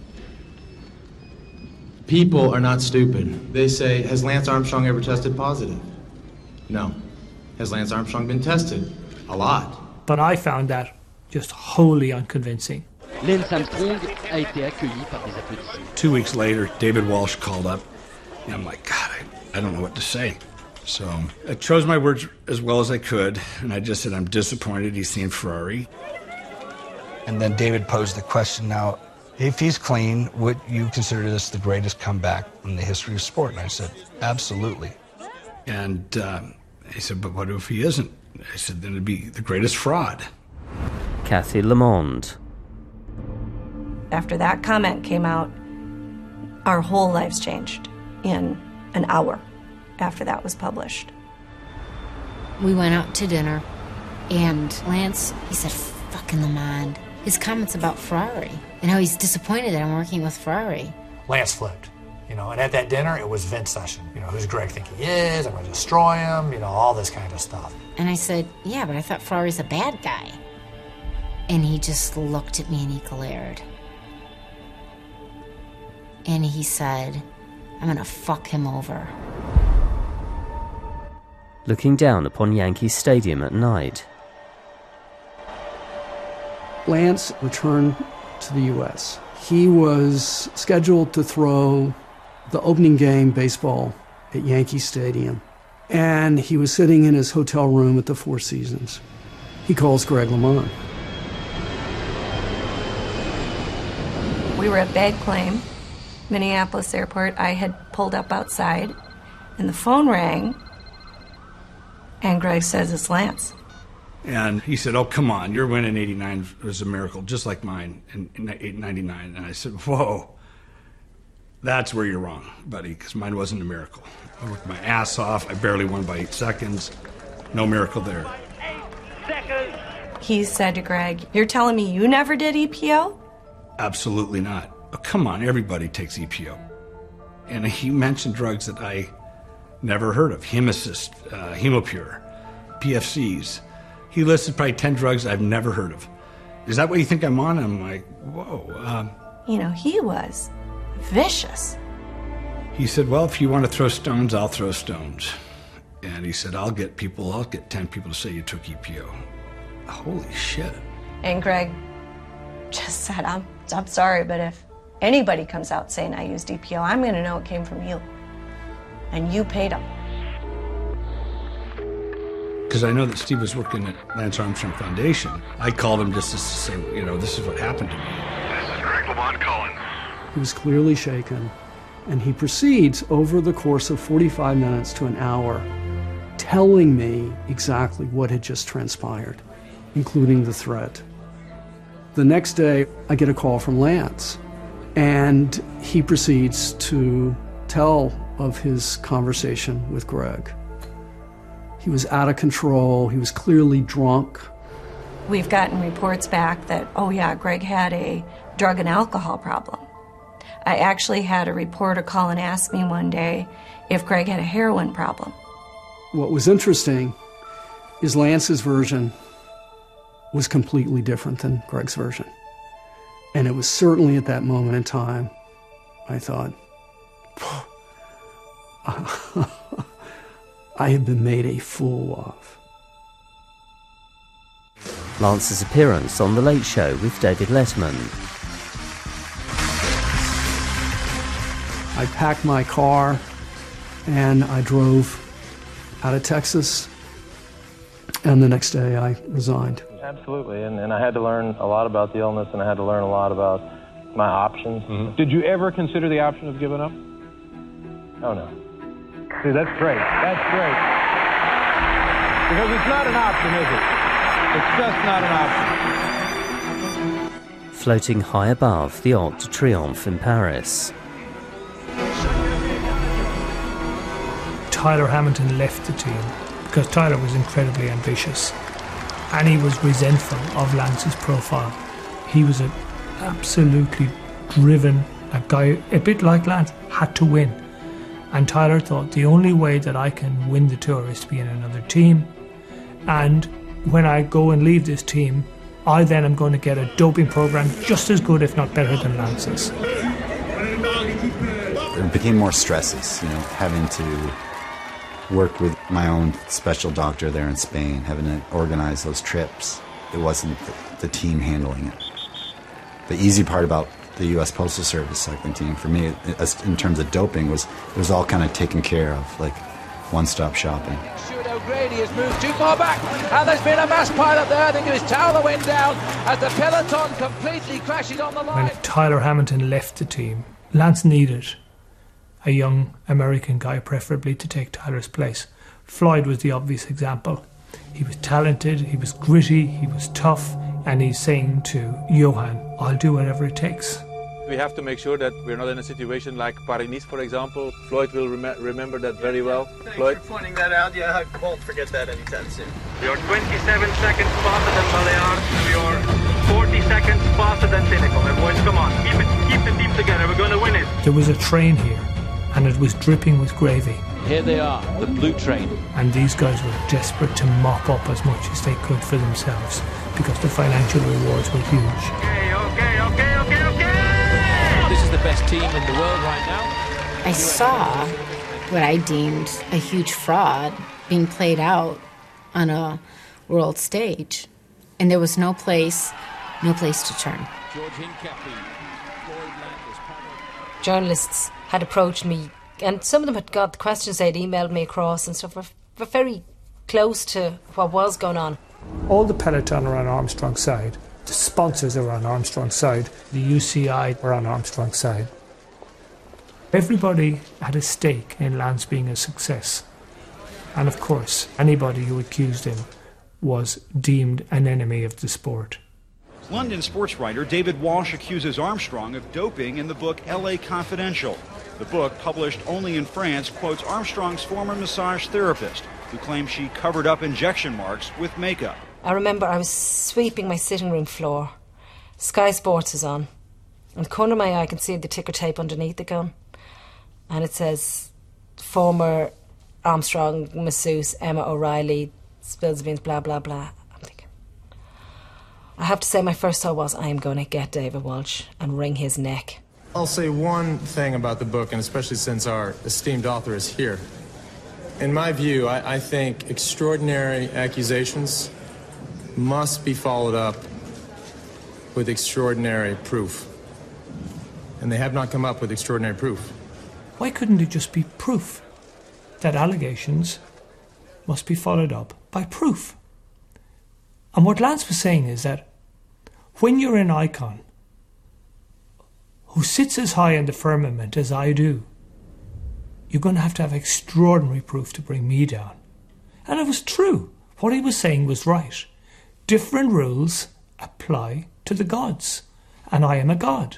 people are not stupid. They say, has Lance Armstrong ever tested positive? No. Has Lance Armstrong been tested? A lot. But I found that just wholly unconvincing. Lance Armstrong a été accueilli par des applaudissements. Two weeks later, David Walsh called up, and I'm like, God, I, I don't know what to say. So I chose my words as well as I could, and I just said, I'm disappointed he's seen Ferrari. And then David posed the question, now, if he's clean, would you consider this the greatest comeback in the history of sport? And I said, absolutely. And uh, He said, but what if he isn't? I said, then it'd be the greatest fraud. Kathy Lamond. After that comment came out, our whole lives changed in an hour after that was published. We went out to dinner, and Lance, he said, fucking Lamond. His comments about Ferrari, and how he's disappointed that I'm working with Ferrari. Lance flipped, you know, and at that dinner, it was Vince session. You know, who's Greg think he is? I'm going to destroy him, you know, all this kind of stuff. And I said, yeah, but I thought Ferrari's a bad guy. And he just looked at me and he glared. And he said, I'm gonna fuck him over. Looking down upon Yankee Stadium at night. Lance returned to the U S. He was scheduled to throw the opening game baseball at Yankee Stadium. And he was sitting in his hotel room at the Four Seasons. He calls Greg LeMond. We were at Bag Claim, Minneapolis Airport. I had pulled up outside, and the phone rang, and Greg says, it's Lance. And he said, oh, come on, your win in eighty-nine was a miracle, just like mine in ninety-nine. And I said, whoa, that's where you're wrong, buddy, because mine wasn't a miracle. I worked my ass off. I barely won by eight seconds. No miracle there. He said to Greg, you're telling me you never did E P O? Absolutely not. Oh, come on, everybody takes E P O. And he mentioned drugs that I never heard of. Hemassist, uh, Hemopure, P F Cs. He listed probably ten drugs I've never heard of. Is that what you think I'm on? I'm like, whoa. Um, you know, he was vicious. He said, well, if you want to throw stones, I'll throw stones. And he said, I'll get people, I'll get ten people to say you took E P O. Holy shit. And Greg just said, I'm, I'm sorry, but if anybody comes out saying I used E P O, I'm going to know it came from you. And you paid them. Because I know that Steve was working at Lance Armstrong Foundation. I called him just to say, you know, this is what happened to me. This is Greg LeMond calling. He was clearly shaken, and he proceeds over the course of forty-five minutes to an hour telling me exactly what had just transpired, including the threat. The next day, I get a call from Lance, and he proceeds to tell of his conversation with Greg. He was out of control. He was clearly drunk. We've gotten reports back that, oh yeah, Greg had a drug and alcohol problem. I actually had a reporter call and ask me one day if Greg had a heroin problem. What was interesting is Lance's version was completely different than Greg's version. And it was certainly at that moment in time, I thought, I had been made a fool of. Lance's appearance on The Late Show with David Letterman. I packed my car and I drove out of Texas, and the next day I resigned. Absolutely, and, and I had to learn a lot about the illness, and I had to learn a lot about my options. Mm-hmm. Did you ever consider the option of giving up? Oh, no. See, that's great. That's great. Because it's not an option, is it? It's just not an option. Floating high above the Arc de Triomphe in Paris. Tyler Hamilton left the team because Tyler was incredibly ambitious and he was resentful of Lance's profile. He was an absolutely driven, a guy, a bit like Lance, had to win. And Tyler thought, the only way that I can win the tour is to be in another team. And when I go and leave this team, I then am going to get a doping program just as good, if not better, than Lance's. It became more stresses, you know, having to work with my own special doctor there in Spain, having to organize those trips. It wasn't the, the team handling it. The easy part about the U S Postal Service cycling team, for me, in terms of doping, was it was all kind of taken care of, like one-stop shopping. Stuart O'Grady has moved too far back, and there's been a mass pile-up there. I think it was Towler that went down as the peloton completely crashes on the line. When Tyler Hamilton left the team, Lance needed a young American guy, preferably, to take Tyler's place. Floyd was the obvious example. He was talented, he was gritty, he was tough, and he's saying to Johan, I'll do whatever it takes. We have to make sure that we're not in a situation like Paris-Nice, for example. Floyd will rem remember that very well. Thanks Floyd? for pointing that out. Yeah, I won't forget that anytime soon. We are twenty-seven seconds faster than Balear. We are forty seconds faster than Pinnacle. My boys, come on. Keep it, keep the team together. We're going to win it. There was a train here, and it was dripping with gravy. Here they are, the blue train. And these guys were desperate to mop up as much as they could for themselves because the financial rewards were huge. Okay, okay, okay, okay, okay! This is the best team in the world right now. I saw what I deemed a huge fraud being played out on a world stage. And there was no place, no place to turn. Journalists had approached me, and some of them had got the questions they'd emailed me across and stuff were, were very close to what was going on. All the peloton are on Armstrong's side. The sponsors are on Armstrong's side. The U C I were on Armstrong's side. Everybody had a stake in Lance being a success. And of course, anybody who accused him was deemed an enemy of the sport. London sports writer David Walsh accuses Armstrong of doping in the book L A Confidential. The book, published only in France, quotes Armstrong's former massage therapist, who claims she covered up injection marks with makeup. I remember I was sweeping my sitting room floor. Sky Sports is on. In the corner of my eye, I can see the ticker tape underneath the gun. And it says, former Armstrong masseuse Emma O'Reilly spills the beans, blah, blah, blah. I'm thinking, I have to say my first thought was, I am going to get David Walsh and wring his neck. I'll say one thing about the book, and especially since our esteemed author is here. In my view, I, I think extraordinary accusations must be followed up with extraordinary proof. And they have not come up with extraordinary proof. Why couldn't it just be proof that allegations must be followed up by proof? And what Lance was saying is that when you're an icon who sits as high in the firmament as I do, you're going to have to have extraordinary proof to bring me down. And it was true. What he was saying was right. Different rules apply to the gods, and I am a god.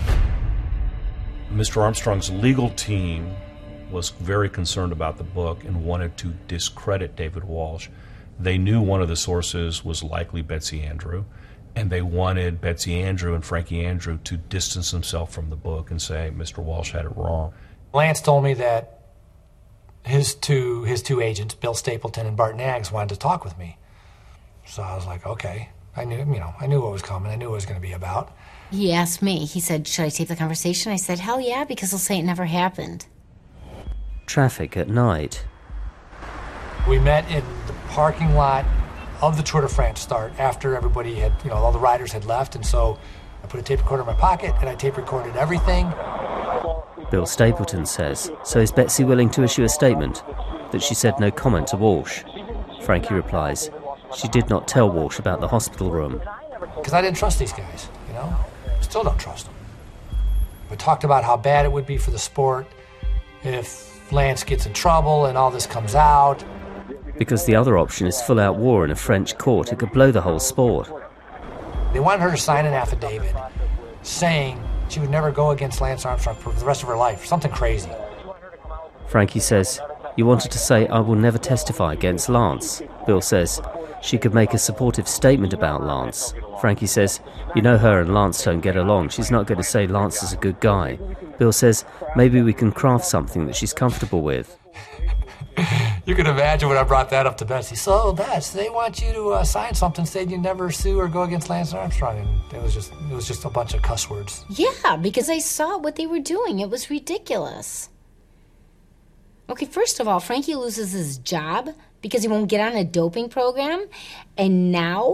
Mister Armstrong's legal team was very concerned about the book and wanted to discredit David Walsh. They knew one of the sources was likely Betsy Andrew, and they wanted Betsy Andrew and Frankie Andrew to distance themselves from the book and say Mister Walsh had it wrong. Lance told me that his two his two agents, Bill Stapleton and Bart Naggs, wanted to talk with me. So I was like, okay. I knew, you know, I knew what was coming. I knew what it was going to be about. He asked me, he said, should I tape the conversation? I said, hell yeah, because he'll say it never happened. Traffic at night. We met in the parking lot of the Tour de France start after everybody had, you know, all the riders had left. And so I put a tape recorder in my pocket and I tape recorded everything. Bill Stapleton says, so is Betsy willing to issue a statement that she said no comment to Walsh? Frankie replies, she did not tell Walsh about the hospital room. Because I didn't trust these guys, you know? Still don't trust them. We talked about how bad it would be for the sport if Lance gets in trouble and all this comes out. Because the other option is full-out war in a French court. It could blow the whole sport. They wanted her to sign an affidavit saying she would never go against Lance Armstrong for the rest of her life. Something crazy. Frankie says, you wanted to say, I will never testify against Lance. Bill says, she could make a supportive statement about Lance. Frankie says, you know her and Lance don't get along. She's not going to say Lance is a good guy. Bill says, maybe we can craft something that she's comfortable with. You can imagine when I brought that up to Betsy. So, Betsy, they want you to uh, sign something saying you never sue or go against Lance Armstrong. And it was just it was just a bunch of cuss words. Yeah, because I saw what they were doing. It was ridiculous. Okay, first of all, Frankie loses his job because he won't get on a doping program. And now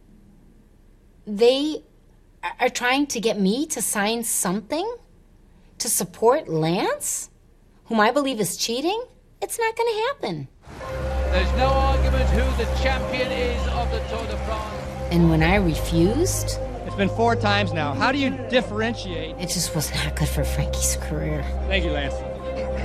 they are trying to get me to sign something to support Lance, whom I believe is cheating. It's not going to happen. There's no argument who the champion is of the Tour de France. And when I refused... It's been four times now. How do you differentiate? It just was not good for Frankie's career. Thank you, Lance.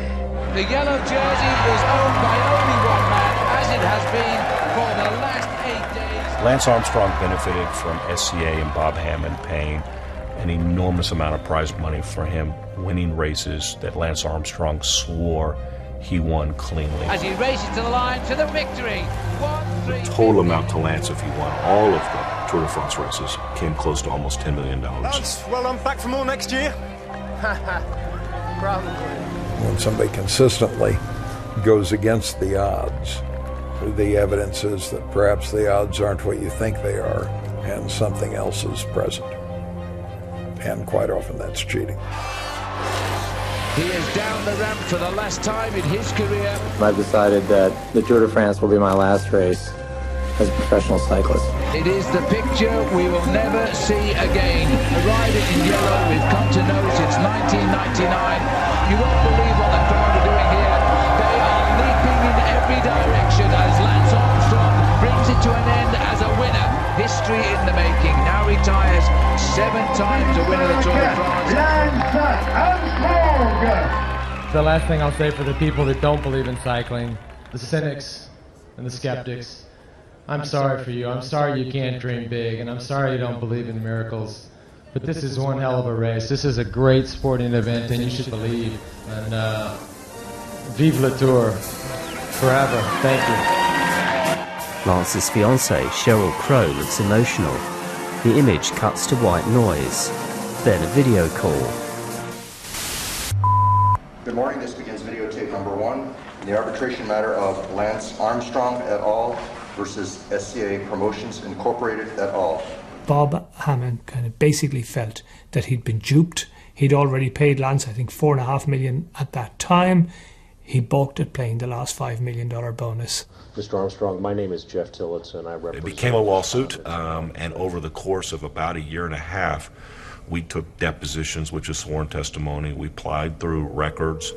The yellow jersey is owned by only one man, as it has been for the last eight days. Lance Armstrong benefited from S C A and Bob Hammond paying an enormous amount of prize money for him winning races that Lance Armstrong swore he won cleanly. As he races to the line to the victory. One, three, Total amount to Lance if he won all of the Tour de France races came close to almost ten million dollars. Lance, well, I'm back for more next year. Probably. When somebody consistently goes against the odds, the evidence is that perhaps the odds aren't what you think they are, and something else is present. And quite often that's cheating. He is down the ramp for the last time in his career. I've decided that the Tour de France will be my last race as a professional cyclist. It is the picture we will never see again. A rider in yellow we've come to know since nineteen ninety-nine. You won't believe what the crowd are doing here. They are leaping in every direction as Lance Armstrong brings it to an end as a winner. History in the making. Now retires seven times a winner of the Tour de France. Lance Armstrong! The last thing I'll say for the people that don't believe in cycling, the cynics and the skeptics, I'm sorry for you. I'm sorry you can't dream big, and I'm sorry you don't believe in miracles. But this is one hell of a race. This is a great sporting event, and you should believe. And uh, vive le Tour forever. Thank you. Lance's fiancée, Sheryl Crow, looks emotional. The image cuts to white noise, then a video call. Good morning. This begins videotape number one in the arbitration matter of Lance Armstrong et al. Versus S C A Promotions Incorporated et al. Bob Hammond kind of basically felt that he'd been duped. He'd already paid Lance, I think, four and a half million at that time. He balked at paying the last five million dollar bonus. Mister Armstrong, my name is Jeff Tillotson. I represent. It became a lawsuit, um, and over the course of about a year and a half, we took depositions, which is sworn testimony. We plied through records.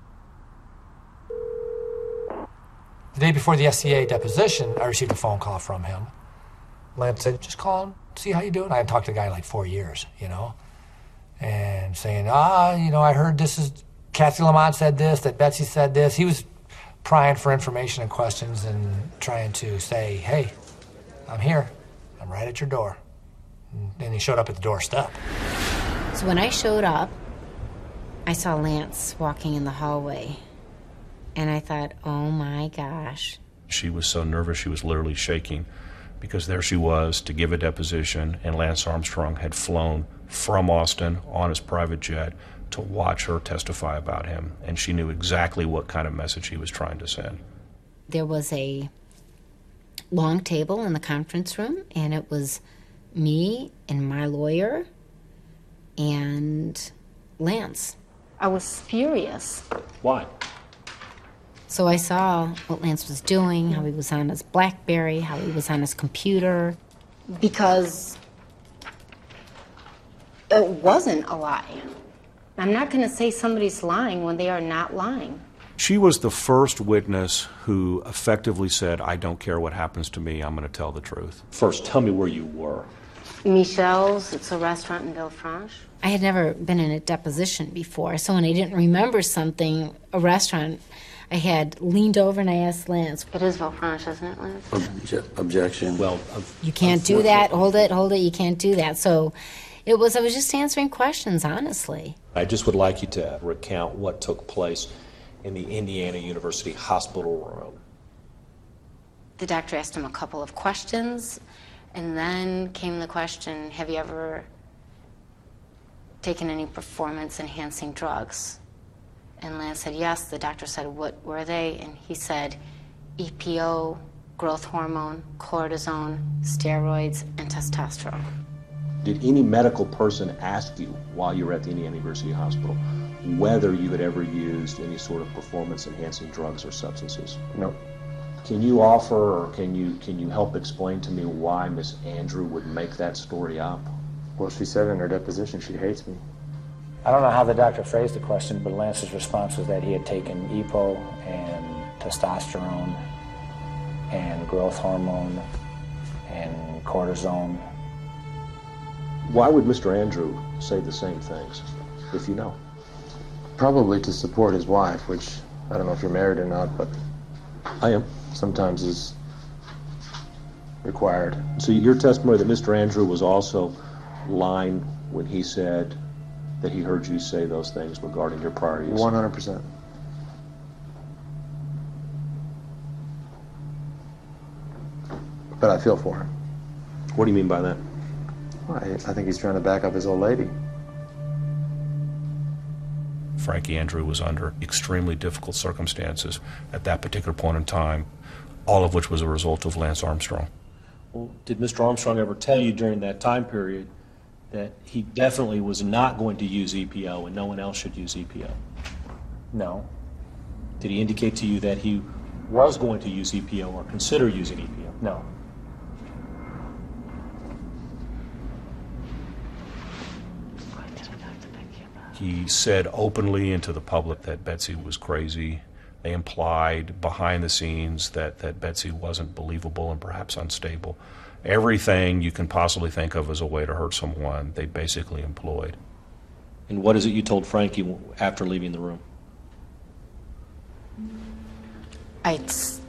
The day before the S C A deposition, I received a phone call from him. Lance said, just call him, see how you doing. I hadn't talked to the guy in like four years, you know, and saying, ah, you know, I heard this is, Kathy Lamont said this, that Betsy said this. He was prying for information and questions and trying to say, hey, I'm here. I'm right at your door. And he showed up at the doorstep. So when I showed up, I saw Lance walking in the hallway. And I thought, oh my gosh. She was so nervous she was literally shaking because there she was to give a deposition, and Lance Armstrong had flown from Austin on his private jet to watch her testify about him, and she knew exactly what kind of message he was trying to send. There was a long table in the conference room, and it was me and my lawyer and Lance. I was furious. Why? So I saw what Lance was doing, how he was on his BlackBerry, how he was on his computer. Because it wasn't a lie. I'm not going to say somebody's lying when they are not lying. She was the first witness who effectively said, I don't care what happens to me, I'm going to tell the truth. First, tell me where you were. Michelle's, it's a restaurant in Villefranche. I had never been in a deposition before, so when I didn't remember something, a restaurant, I had leaned over and I asked Lance. It is Villefranche, isn't it, Lance? Obje- objection. Well, you can't do that. Hold it, hold it. You can't do that. So it was, I was just answering questions, honestly. I just would like you to recount what took place in the Indiana University hospital room. The doctor asked him a couple of questions, and then came the question, have you ever taken any performance-enhancing drugs? And Lance said yes. The doctor said, what were they? And he said, E P O, growth hormone, cortisone, steroids, and testosterone. Did any medical person ask you while you were at the Indiana University Hospital whether you had ever used any sort of performance-enhancing drugs or substances? No. Can you offer, or can you can you help explain to me why Miss Andrew would make that story up? Well, she said in her deposition she hates me. I don't know how the doctor phrased the question, but Lance's response was that he had taken E P O and testosterone and growth hormone and cortisone. Why would Mister Andrew say the same things, if you know? Probably to support his wife, which I don't know if you're married or not, but I am. sometimes is required. So your testimony that Mister Andrew was also lying when he said that he heard you say those things regarding your prior use? one hundred percent. But I feel for him. What do you mean by that? Well, I, I think he's trying to back up his old lady. Frankie Andrew was under extremely difficult circumstances at that particular point in time, all of which was a result of Lance Armstrong. Well, did Mister Armstrong ever tell you during that time period that he definitely was not going to use E P O and no one else should use E P O? No. Did he indicate to you that he was going to use E P O or consider using E P O? No. He said openly and to the public that Betsy was crazy. They implied behind the scenes that, that Betsy wasn't believable and perhaps unstable. Everything you can possibly think of as a way to hurt someone, they basically employed. And what is it you told Frankie after leaving the room? I...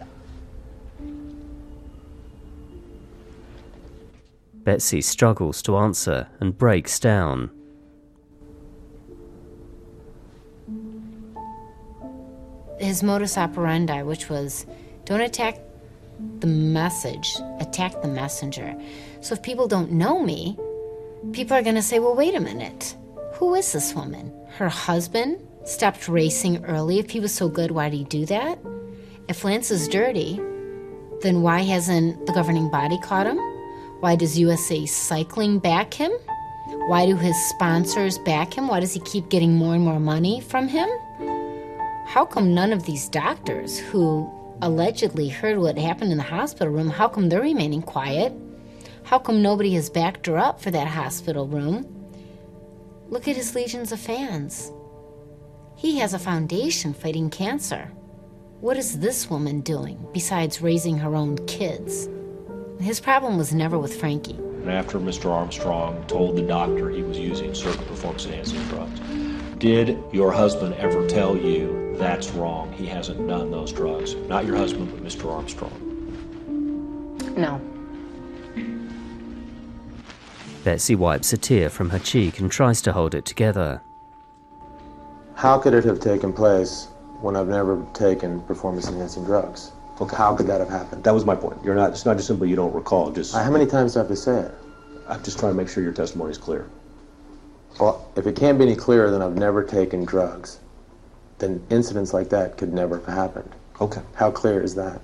Betsy struggles to answer and breaks down. His modus operandi, which was don't attack the message, attack the messenger. So if people don't know me, people are going to say, well, wait a minute. Who is this woman? Her husband stopped racing early. If he was so good, why did he do that? If Lance is dirty, then why hasn't the governing body caught him? Why does U S A Cycling back him? Why do his sponsors back him? Why does he keep getting more and more money from him? How come none of these doctors who allegedly heard what happened in the hospital room, how come they're remaining quiet? How come nobody has backed her up for that hospital room? Look at his legions of fans. He has a foundation fighting cancer. What is this woman doing besides raising her own kids? His problem was never with Frankie. And after Mister Armstrong told the doctor he was using certain performance-enhancing drugs, did your husband ever tell you that's wrong, he hasn't done those drugs? Not your husband, but Mister Armstrong. No. Betsy wipes a tear from her cheek and tries to hold it together. How could it have taken place when I've never taken performance-enhancing drugs? Okay. How could that have happened? That was my point. You're not. It's not just simply you don't recall. Just how many times do I have to say it? I'm just trying to make sure your testimony is clear. Well, if it can't be any clearer than I've never taken drugs, then incidents like that could never have happened. Okay. How clear is that?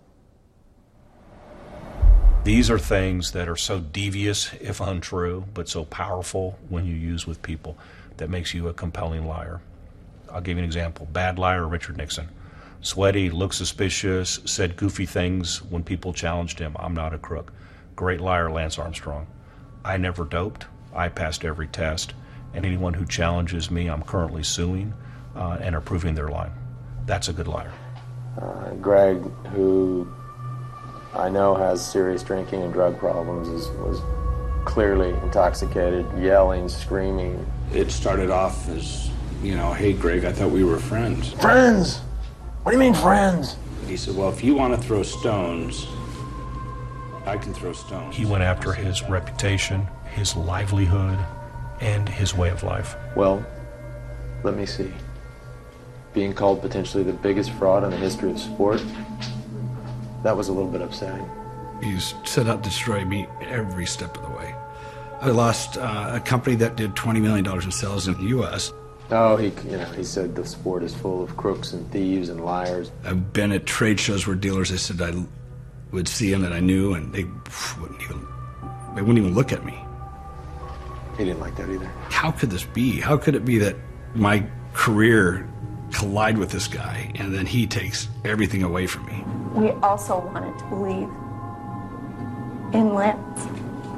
These are things that are so devious, if untrue, but so powerful when you use with people that makes you a compelling liar. I'll give you an example. Bad liar, Richard Nixon. Sweaty, looked suspicious, said goofy things when people challenged him. I'm not a crook. Great liar, Lance Armstrong. I never doped. I passed every test. And anyone who challenges me, I'm currently suing uh, and are proving their lie. That's a good liar. Uh, Greg, who I know has serious drinking and drug problems, is, was clearly intoxicated, yelling, screaming. It started off as, you know, hey, Greg, I thought we were friends. Friends? What do you mean friends? He said, well, if you want to throw stones, I can throw stones. He went after his reputation, his livelihood, and his way of life. Well, let me see. Being called potentially the biggest fraud in the history of sport, that was a little bit upsetting. He's set out to destroy me every step of the way. I lost uh, a company that did twenty million dollars in sales in the U S Oh, he, you know, he said the sport is full of crooks and thieves and liars. I've been at trade shows where dealers, they said I would see them that I knew, and they wouldn't even, they wouldn't even look at me. He didn't like that either. How could this be? How could it be that my career collide with this guy, and then he takes everything away from me? We also wanted to believe in Lance.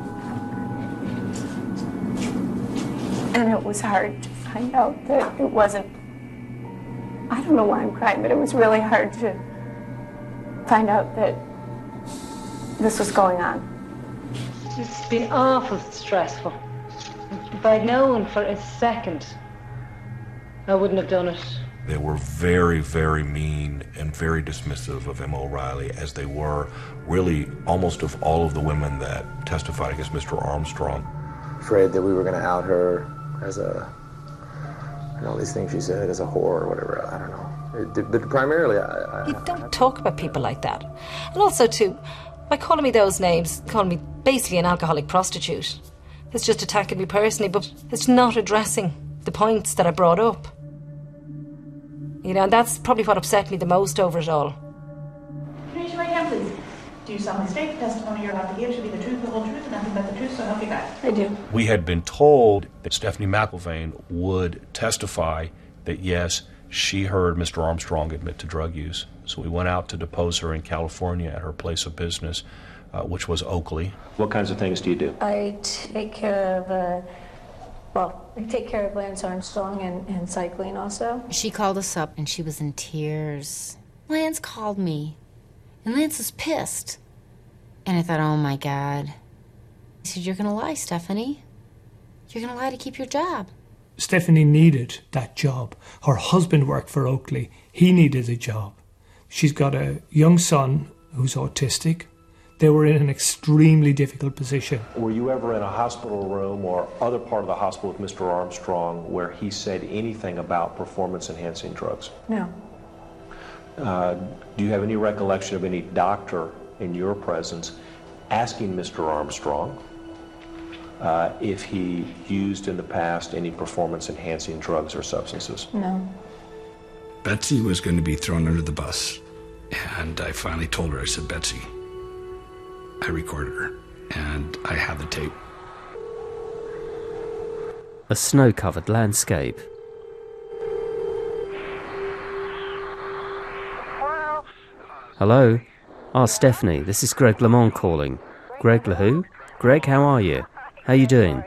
And it was hard to find out that it wasn't, I don't know why I'm crying, but it was really hard to find out that this was going on. It's been awful stressful. If I'd known for a second, I wouldn't have done it. They were very, very mean and very dismissive of Emma O'Reilly, as they were really almost of all of the women that testified against Mister Armstrong. Afraid that we were going to out her as a, and all these things she said, as a whore or whatever, I don't know. It, but primarily, I, I... You don't talk about people like that. And also, too, by calling me those names, calling me basically an alcoholic prostitute, it's just attacking me personally, but it's not addressing the points that I brought up. You know, and that's probably what upset me the most over it all. Raise your right hand, please. Do you solemnly state the testimony you're about to give should be the truth, the whole truth, and nothing but the truth, so help you God? I do. We had been told that Stephanie McIlvaine would testify that, yes, she heard Mister Armstrong admit to drug use. So we went out to depose her in California at her place of business, uh, which was Oakley. What kinds of things do you do? I take care of, uh, well, I take care of Lance Armstrong and, and cycling also. She called us up and she was in tears. Lance called me, and Lance was pissed. And I thought, oh my God. He said, you're gonna lie, Stephanie. You're gonna lie to keep your job. Stephanie needed that job. Her husband worked for Oakley. He needed a job. She's got a young son who's autistic. They were in an extremely difficult position. Were you ever in a hospital room or other part of the hospital with Mister Armstrong where he said anything about performance-enhancing drugs? No. Uh, do you have any recollection of any doctor in your presence asking Mister Armstrong uh, if he used in the past any performance-enhancing drugs or substances? No. Betsy was going to be thrown under the bus, and I finally told her, I said, Betsy, I recorded her, and I have the tape. A snow-covered landscape. Hello? Ah, Stephanie, this is Greg LeMond calling. Greg LeWho? Greg, how are you? How you doing?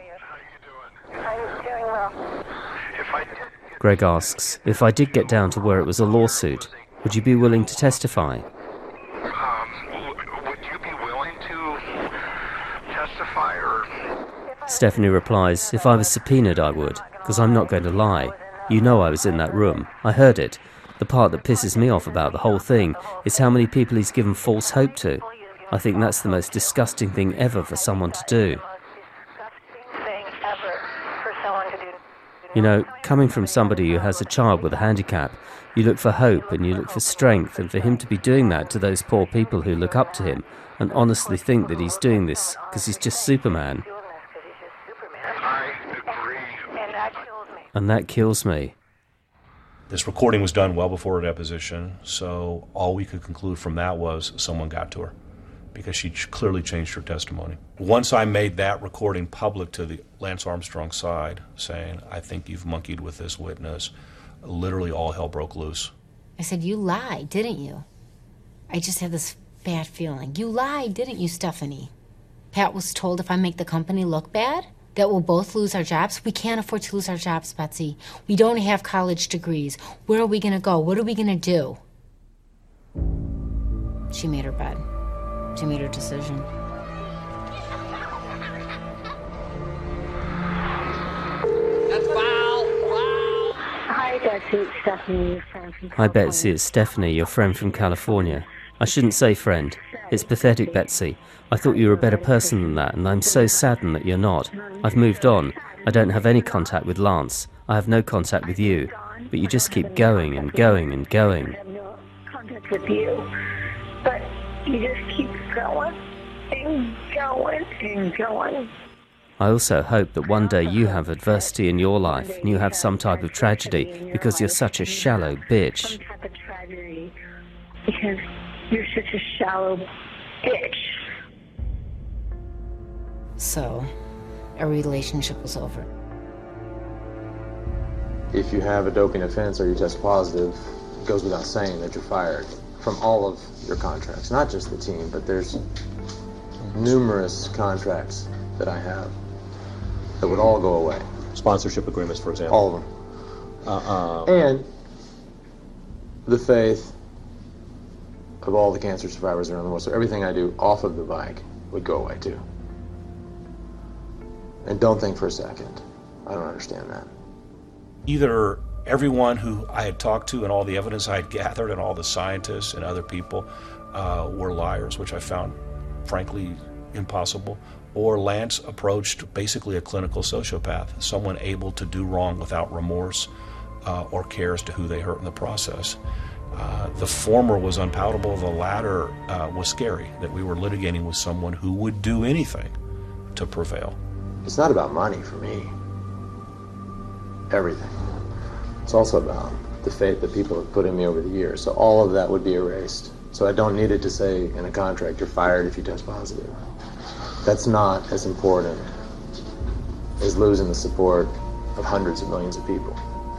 Greg asks, if I did get down to where it was a lawsuit, would you be willing to testify? Um, would you be willing to testify, or... Stephanie replies, if I was subpoenaed, I would, because I'm not going to lie. You know I was in that room. I heard it. The part that pisses me off about the whole thing is how many people he's given false hope to. I think that's the most disgusting thing ever for someone to do. You know, coming from somebody who has a child with a handicap, you look for hope and you look for strength, and for him to be doing that to those poor people who look up to him and honestly think that he's doing this because he's just Superman. And that kills me. This recording was done well before her deposition, so all we could conclude from that was someone got to her, because she clearly changed her testimony. Once I made that recording public to the Lance Armstrong side, saying, I think you've monkeyed with this witness, literally all hell broke loose. I said, you lied, didn't you? I just had this bad feeling. You lied, didn't you, Stephanie? Pat was told if I make the company look bad, that we'll both lose our jobs. We can't afford to lose our jobs, Betsy. We don't have college degrees. Where are we going to go? What are we going to do? She made her bed. She made her decision. That's foul! Wow! Hi, Betsy. It's Stephanie, your friend from Hi, Betsy. It's Stephanie, your friend from California. I shouldn't say friend. It's pathetic, Betsy. I thought you were a better person than that, and I'm so saddened that you're not. I've moved on. I don't have any contact with Lance. I have no contact with you. But you just keep going and going and going. I have no contact with you, but you just keep going and going and going. I also hope that one day you have adversity in your life and you have some type of tragedy because you're such a shallow bitch. Some type of tragedy because you're such a shallow bitch. So, our relationship was over. If you have a doping offense or you test positive, it goes without saying that you're fired from all of your contracts. Not just the team, but there's numerous contracts that I have that would all go away. Sponsorship agreements, for example. All of them. Uh, uh, and the faith of all the cancer survivors around the world. So everything I do off of the bike would go away too. And don't think for a second, I don't understand that. Either everyone who I had talked to and all the evidence I had gathered and all the scientists and other people uh, were liars, which I found, frankly, impossible. Or Lance approached basically a clinical sociopath, someone able to do wrong without remorse uh, or care as to who they hurt in the process. Uh, the former was unpalatable, the latter uh, was scary, that we were litigating with someone who would do anything to prevail. It's not about money for me. Everything. It's also about the faith that people have put in me over the years. So all of that would be erased. So I don't need it to say in a contract, you're fired if you test positive. That's not as important as losing the support of hundreds of millions of people.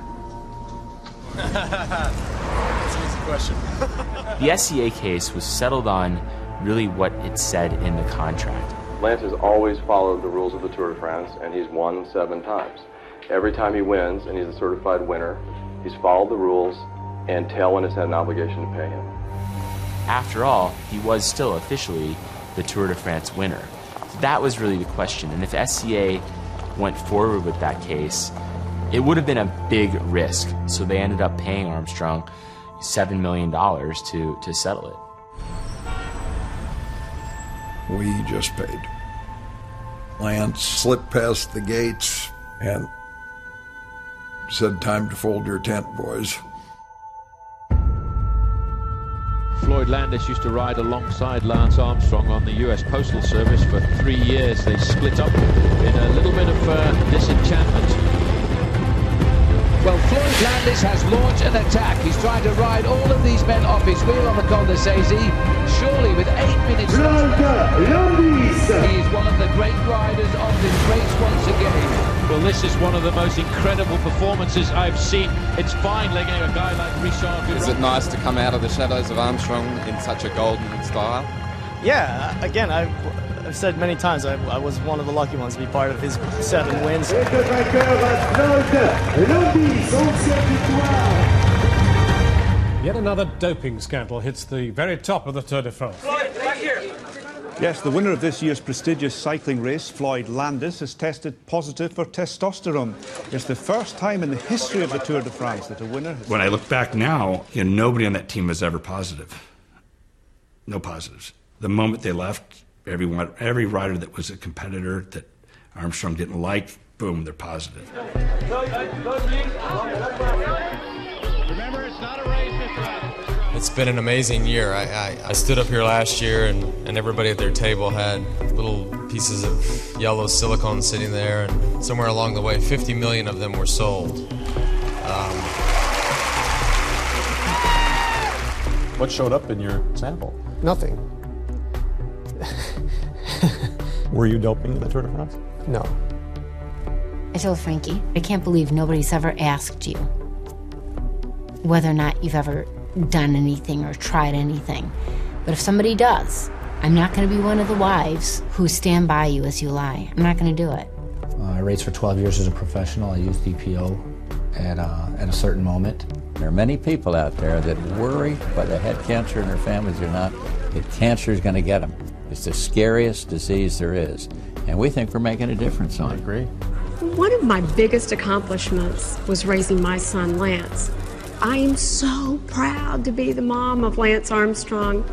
That's an easy question. The S C A case was settled on really what it said in the contract. Lance has always followed the rules of the Tour de France, and he's won seven times. Every time he wins, and he's a certified winner, he's followed the rules, and Tailwind has had an obligation to pay him. After all, he was still officially the Tour de France winner. That was really the question, and if S C A went forward with that case, it would have been a big risk. So they ended up paying Armstrong seven million dollars to, to settle it. We just paid. Lance slipped past the gates and said, "Time to fold your tent, boys." Floyd Landis used to ride alongside Lance Armstrong on the U S Postal Service for three years. They split up in a little bit of uh, disenchantment. Well, Floyd Landis has launched an attack. He's trying to ride all of these men off his wheel on the Col de Saisy. Surely, with eight minutes left, he is one of the great riders of this race once again. Well, this is one of the most incredible performances I've seen. It's fine legging a guy like Richard Virenque. Is it nice to come out of the shadows of Armstrong in such a golden style? Yeah, again, I've, I've said many times I, I was one of the lucky ones to be part of his seven wins. Yet another doping scandal hits the very top of the Tour de France. Floyd, back here. Yes, the winner of this year's prestigious cycling race, Floyd Landis, has tested positive for testosterone. It's the first time in the history of the Tour de France that a winner has... When I look back now, you know, nobody on that team was ever positive. No positives. The moment they left, everyone, every rider that was a competitor that Armstrong didn't like, boom, they're positive. Remember, it's not a race, Mister Adams. It's been an amazing year. I, I, I stood up here last year, and, and everybody at their table had little pieces of yellow silicone sitting there, and somewhere along the way, fifty million of them were sold. Um, what showed up in your sample? Nothing. Were you doping in the Tour de France? No. I told Frankie, I can't believe nobody's ever asked you whether or not you've ever done anything or tried anything. But if somebody does, I'm not going to be one of the wives who stand by you as you lie. I'm not going to do it. Uh, I raced for twelve years as a professional. I used E P O at, uh, at a certain moment. There are many people out there that worry whether they had cancer in their families or not, that cancer is going to get them. It's the scariest disease there is. And we think we're making a difference on it. I agree. One of my biggest accomplishments was raising my son, Lance. I am so proud to be the mom of Lance Armstrong.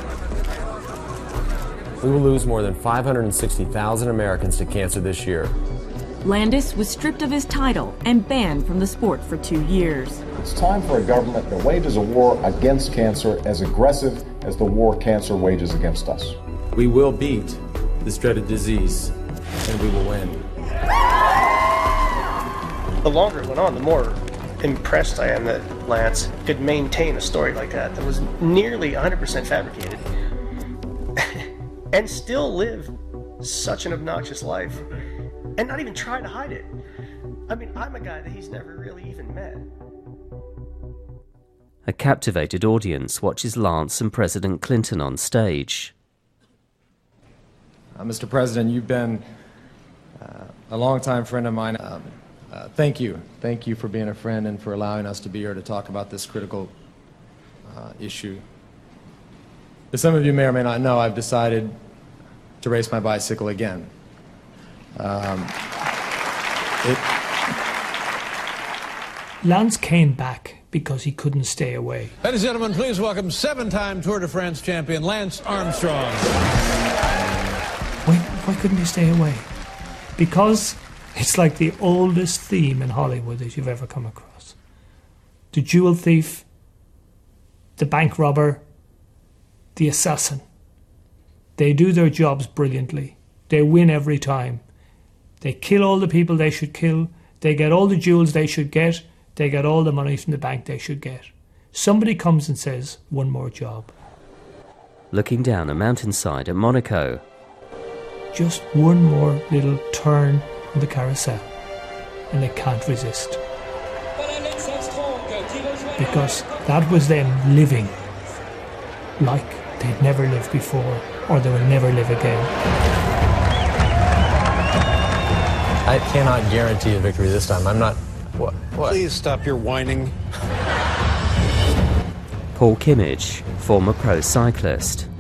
We will lose more than five hundred sixty thousand Americans to cancer this year. Landis was stripped of his title and banned from the sport for two years. It's time for a government that wages a war against cancer as aggressive as the war cancer wages against us. We will beat this dreaded disease, and we will win. The longer it went on, the more impressed I am that Lance could maintain a story like that that was nearly one hundred percent fabricated and still live such an obnoxious life and not even try to hide it. I mean, I'm a guy that he's never really even met. A captivated audience watches Lance and President Clinton on stage. Uh, Mister President, you've been uh, a longtime friend of mine. Um, uh, thank you. Thank you for being a friend and for allowing us to be here to talk about this critical uh, issue. As some of you may or may not know, I've decided to race my bicycle again. Um, it, Lance came back because he couldn't stay away. Ladies and gentlemen, please welcome seven-time Tour de France champion Lance Armstrong. Why, why couldn't he stay away? Because it's like the oldest theme in Hollywood that you've ever come across. The jewel thief, the bank robber, the assassin. They do their jobs brilliantly. They win every time. They kill all the people they should kill. They get all the jewels they should get. They get all the money from the bank they should get. Somebody comes and says, one more job. Looking down a mountainside at Monaco. Just one more little turn on the carousel. And they can't resist. Because that was them living like they'd never lived before, or they will never live again. I cannot guarantee a victory this time. I'm not... What? What? Please stop your whining. Paul Kimmage, former pro cyclist.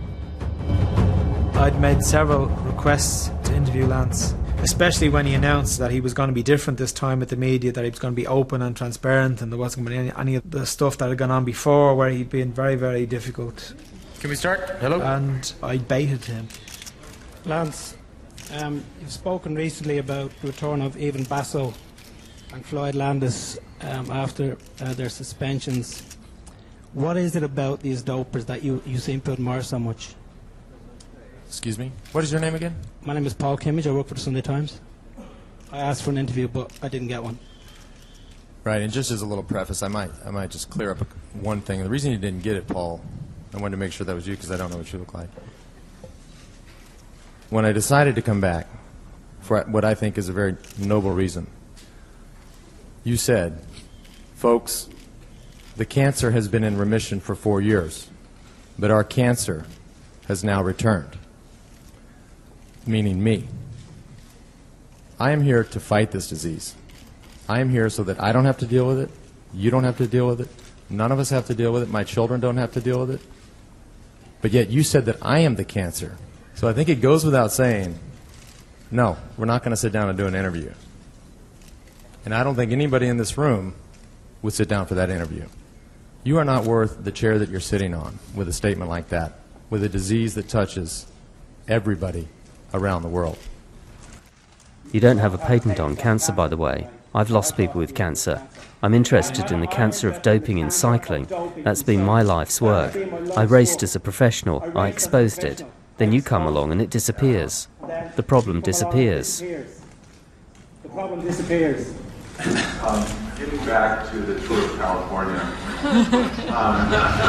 I'd made several requests to interview Lance, especially when he announced that he was going to be different this time with the media, that he was going to be open and transparent, and there wasn't going to be any, any of the stuff that had gone on before where he'd been very, very difficult. Can we start? Hello? And I baited him. Lance, um, you've spoken recently about the return of Ivan Basso and Floyd Landis um, after uh, their suspensions. What is it about these dopers that you, you seem to admire so much? Excuse me? What is your name again? My name is Paul Kimmage. I work for the Sunday Times. I asked for an interview, but I didn't get one. Right, and just as a little preface, I might I might just clear up a, one thing. The reason you didn't get it, Paul, I wanted to make sure that was you because I don't know what you look like. When I decided to come back, for what I think is a very noble reason, you said, folks, the cancer has been in remission for four years, but our cancer has now returned, meaning me. I am here to fight this disease. I am here so that I don't have to deal with it, you don't have to deal with it, none of us have to deal with it, my children don't have to deal with it. But yet you said that I am the cancer. So I think it goes without saying, no, we're not going to sit down and do an interview. And I don't think anybody in this room would sit down for that interview. You are not worth the chair that you're sitting on with a statement like that, with a disease that touches everybody around the world. You don't have a patent on cancer, by the way. I've lost people with cancer. I'm interested in the cancer of doping in cycling. That's been my life's work. I raced as a professional. I exposed it. Then you come along and it disappears. The problem disappears. The problem disappears. Um, getting back to the Tour of California. um,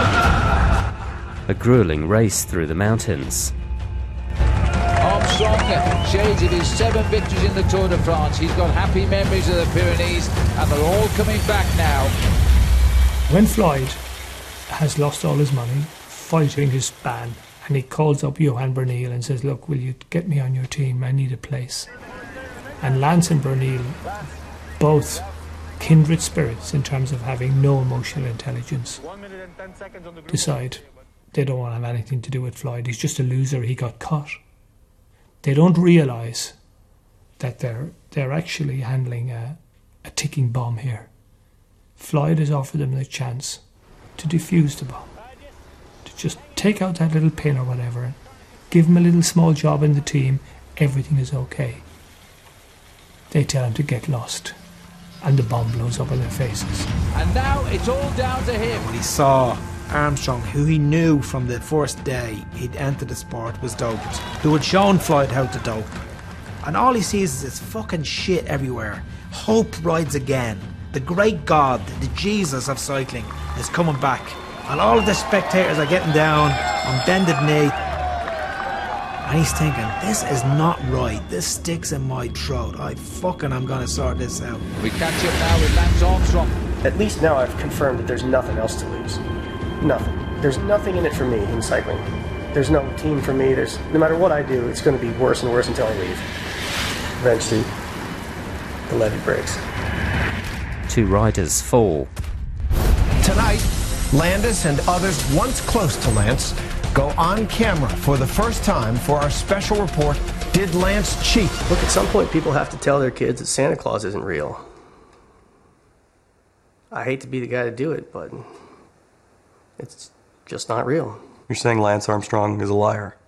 A grueling race through the mountains. Armstrong shades of his seven victories in the Tour de France. He's got happy memories of the Pyrenees, and they're all coming back now. When Floyd has lost all his money fighting his ban, and he calls up Johan Bernil and says, look, will you get me on your team? I need a place. And Lance and Bernil, both kindred spirits in terms of having no emotional intelligence, decide they don't want to have anything to do with Floyd. He's just a loser. He got caught. They don't realise that they're they're actually handling a, a ticking bomb here. Floyd has offered them the chance to defuse the bomb, to just take out that little pin or whatever, and give him a little small job in the team. Everything is okay. They tell him to get lost, and the bomb blows up in their faces. And now it's all down to him. When he saw Armstrong, who he knew from the first day he'd entered the sport was doped, who had shown Floyd how to dope, and all he sees is this fucking shit everywhere. Hope rides again. The great God, the Jesus of cycling, is coming back, and all of the spectators are getting down on bended knee, and he's thinking, this is not right. This sticks in my throat. I fucking am gonna sort this out. We catch up now with Lance Armstrong. At least now I've confirmed that there's nothing else to lose. Nothing. There's nothing in it for me in cycling. There's no team for me. There's no matter what I do, it's going to be worse and worse until I leave. Eventually, the levee breaks. Two riders fall. Tonight, Landis and others once close to Lance go on camera for the first time for our special report, Did Lance Cheat? Look, at some point people have to tell their kids that Santa Claus isn't real. I hate to be the guy to do it, but it's just not real. You're saying Lance Armstrong is a liar?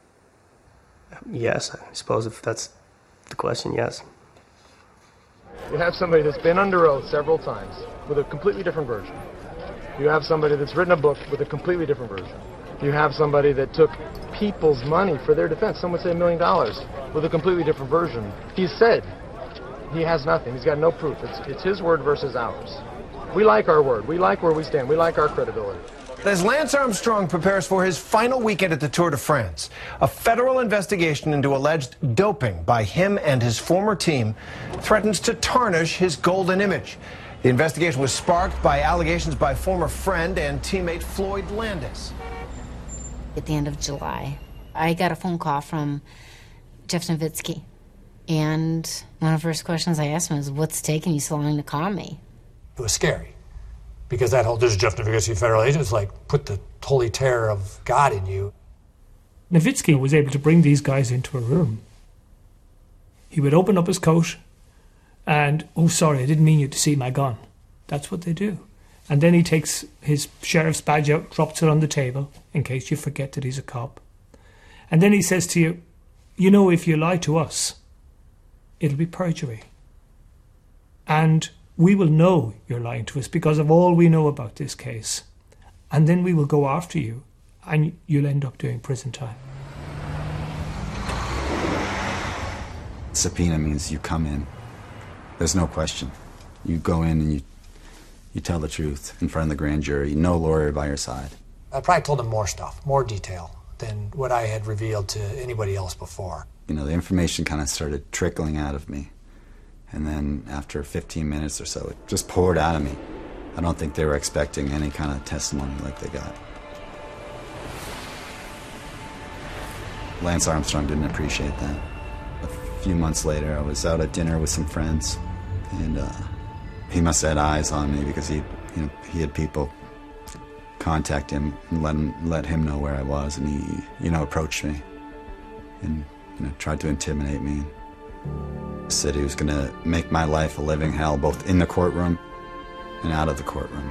Yes, I suppose if that's the question, yes. You have somebody that's been under oath several times with a completely different version. You have somebody that's written a book with a completely different version. You have somebody that took people's money for their defense, some would say a million dollars, with a completely different version. He said he has nothing. He's got no proof. It's, it's his word versus ours. We like our word. We like where we stand. We like our credibility. As Lance Armstrong prepares for his final weekend at the Tour de France, a federal investigation into alleged doping by him and his former team threatens to tarnish his golden image. The investigation was sparked by allegations by former friend and teammate Floyd Landis. At the end of July, I got a phone call from Jeff Nowitzki. And one of the first questions I asked him was, what's taking you so long to call me? It was scary. Because that whole, there's Jeff Nowitzki, federal agent, it's like put the holy terror of God in you. Nowitzki was able to bring these guys into a room. He would open up his coat and, oh, sorry, I didn't mean you to see my gun. That's what they do. And then he takes his sheriff's badge out, drops it on the table, in case you forget that he's a cop. And then he says to you, you know, if you lie to us, it'll be perjury. And we will know you're lying to us because of all we know about this case. And then we will go after you, and you'll end up doing prison time. Subpoena means you come in. There's no question. You go in and you you tell the truth in front of the grand jury. No lawyer by your side. I probably told him more stuff, more detail than what I had revealed to anybody else before. You know, the information kind of started trickling out of me. And then after fifteen minutes or so, it just poured out of me. I don't think they were expecting any kind of testimony like they got. Lance Armstrong didn't appreciate that. A few months later, I was out at dinner with some friends, and uh, he must have had eyes on me because he, you know, he had people contact him and let him, let him know where I was, and he, you know, approached me and, you know, tried to intimidate me. Said he was going to make my life a living hell, both in the courtroom and out of the courtroom.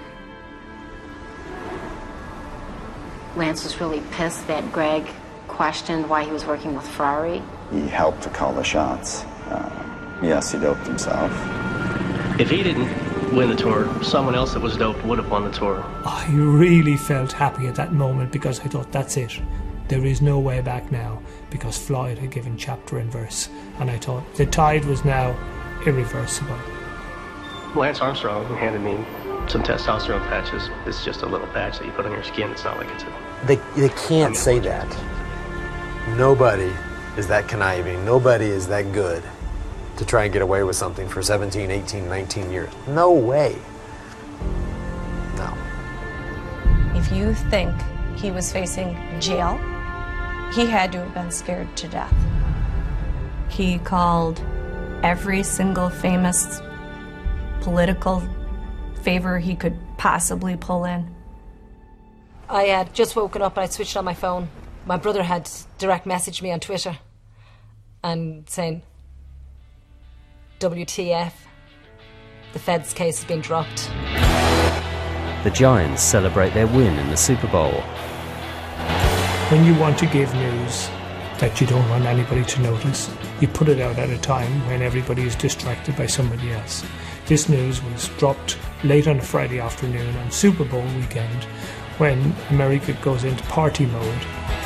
Lance was really pissed that Greg questioned why he was working with Ferrari. He helped to call the shots. Uh, yes, he doped himself. If he didn't win the Tour, someone else that was doped would have won the Tour. I really felt happy at that moment because I thought, that's it. There is no way back now, because Floyd had given chapter and verse, and I thought the tide was now irreversible. Lance Armstrong handed me some testosterone patches. It's just a little patch that you put on your skin. It's not like it's a... They, they can't say that. Nobody is that conniving. Nobody is that good to try and get away with something for seventeen, eighteen, nineteen years. No way. No. If you think he was facing jail, he had to have been scared to death. He called every single famous political favor he could possibly pull in. I had just woken up and I switched on my phone. My brother had direct messaged me on Twitter and saying, W T F, the Fed's case has been dropped. The Giants celebrate their win in the Super Bowl. When you want to give news that you don't want anybody to notice, you put it out at a time when everybody is distracted by somebody else. This news was dropped late on a Friday afternoon on Super Bowl weekend when America goes into party mode.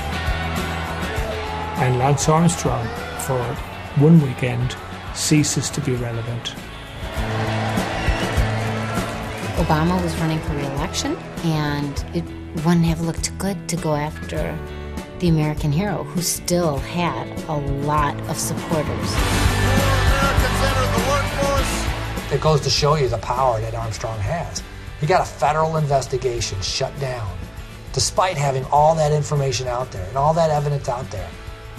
And Lance Armstrong, for one weekend, ceases to be relevant. Obama was running for re-election, and it wouldn't have looked good to go after the American hero, who still had a lot of supporters. It goes to show you the power that Armstrong has. He got a federal investigation shut down, despite having all that information out there and all that evidence out there.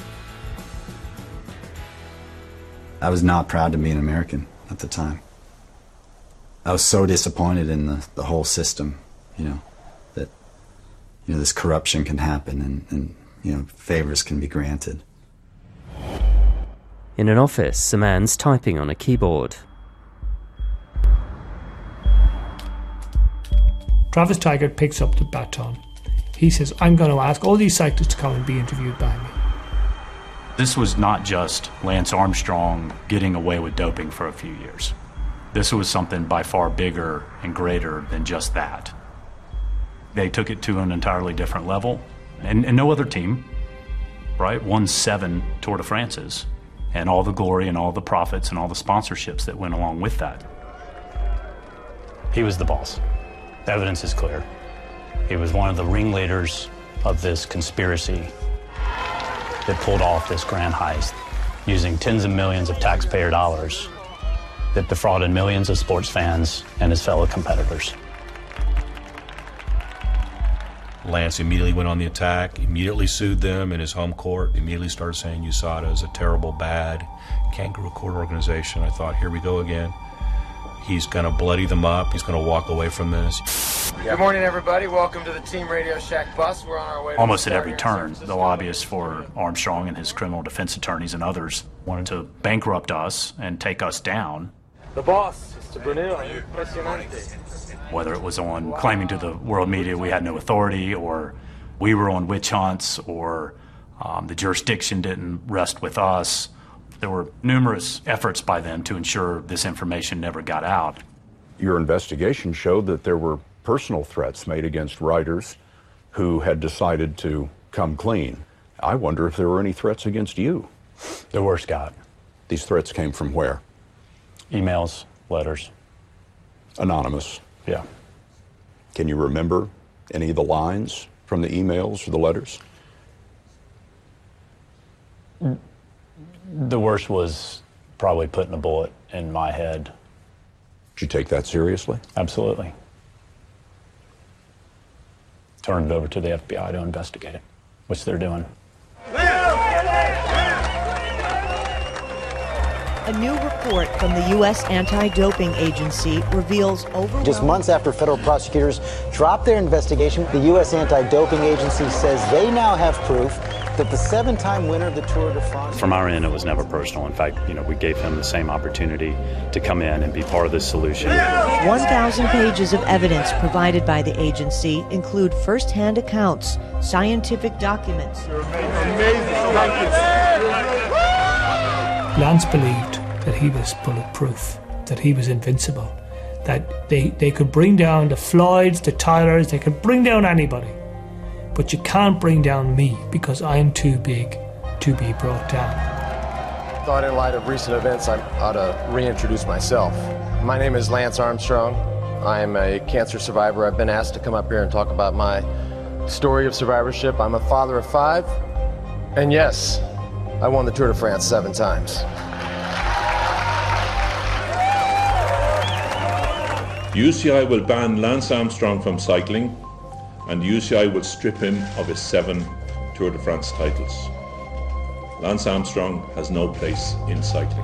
I was not proud to be an American at the time. I was so disappointed in the, the whole system, you know, that, you know, this corruption can happen and, and, you know, favors can be granted. In an office, a man's typing on a keyboard. Travis Tygart picks up the baton. He says, I'm going to ask all these cyclists to come and be interviewed by me. This was not just Lance Armstrong getting away with doping for a few years. This was something by far bigger and greater than just that. They took it to an entirely different level, and, and no other team, right, won seven Tour de France's, and all the glory and all the profits and all the sponsorships that went along with that. He was the boss. The evidence is clear. He was one of the ringleaders of this conspiracy that pulled off this grand heist using tens of millions of taxpayer dollars that defrauded millions of sports fans and his fellow competitors. Lance immediately went on the attack, immediately sued them in his home court, immediately started saying U S A D A is a terrible, bad kangaroo court organization. I thought, here we go again. He's going to bloody them up. He's going to walk away from this. Good morning, everybody. Welcome to the Team Radio Shack bus. We're on our way to Almost at every turn, the lobbyists for Armstrong and his criminal defense attorneys and others wanted to bankrupt us and take us down. The boss, Mister Brunel, impresionante. Whether it was on claiming to the world media we had no authority, or we were on witch hunts, or um, the jurisdiction didn't rest with us. There were numerous efforts by them to ensure this information never got out. Your investigation showed that there were personal threats made against writers who had decided to come clean. I wonder if there were any threats against you. There were, Scott. These threats came from where? Emails, letters. Anonymous? Yeah. Can you remember any of the lines from the emails or the letters? The worst was probably putting a bullet in my head. Did you take that seriously? Absolutely. Turned it over to the F B I to investigate it, which they're doing. A new report from the U S Anti-Doping Agency reveals overwhelming... Just months after federal prosecutors dropped their investigation, the U S Anti-Doping Agency says they now have proof that the seven-time winner of the Tour de France... From our end, it was never personal. In fact, you know, we gave him the same opportunity to come in and be part of this solution. one thousand pages of evidence provided by the agency include first-hand accounts, scientific documents... Lance believed that he was bulletproof, that he was invincible, that they, they could bring down the Floyds, the Tylers, they could bring down anybody. But you can't bring down me because I'm too big to be brought down. I thought in light of recent events I ought to reintroduce myself. My name is Lance Armstrong. I'm a cancer survivor. I've been asked to come up here and talk about my story of survivorship. I'm a father of five, and yes, I won the Tour de France seven times. U C I will ban Lance Armstrong from cycling, and U C I will strip him of his seven Tour de France titles. Lance Armstrong has no place in cycling.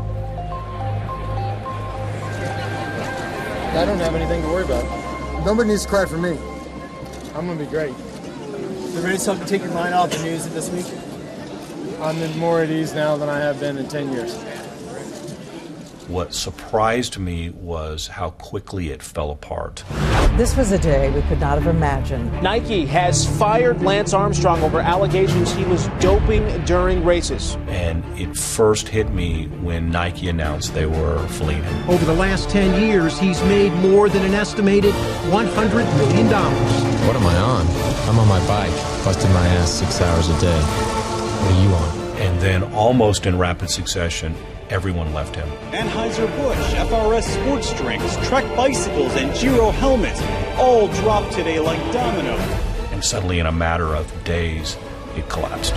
I don't have anything to worry about. Nobody needs to cry for me. I'm gonna be great. Is there any something to take your mind off the news this week? I'm more at ease now than I have been in ten years. What surprised me was how quickly it fell apart. This was a day we could not have imagined. Nike has fired Lance Armstrong over allegations he was doping during races. And it first hit me when Nike announced they were fleeing him. Over the last ten years, he's made more than an estimated one hundred million dollars. What am I on? I'm on my bike, busting my ass six hours a day. What are you on? And then, almost in rapid succession, everyone left him. Anheuser-Busch, F R S sports drinks, Trek bicycles, and Giro helmets all dropped today like dominoes. And suddenly, in a matter of days, it collapsed.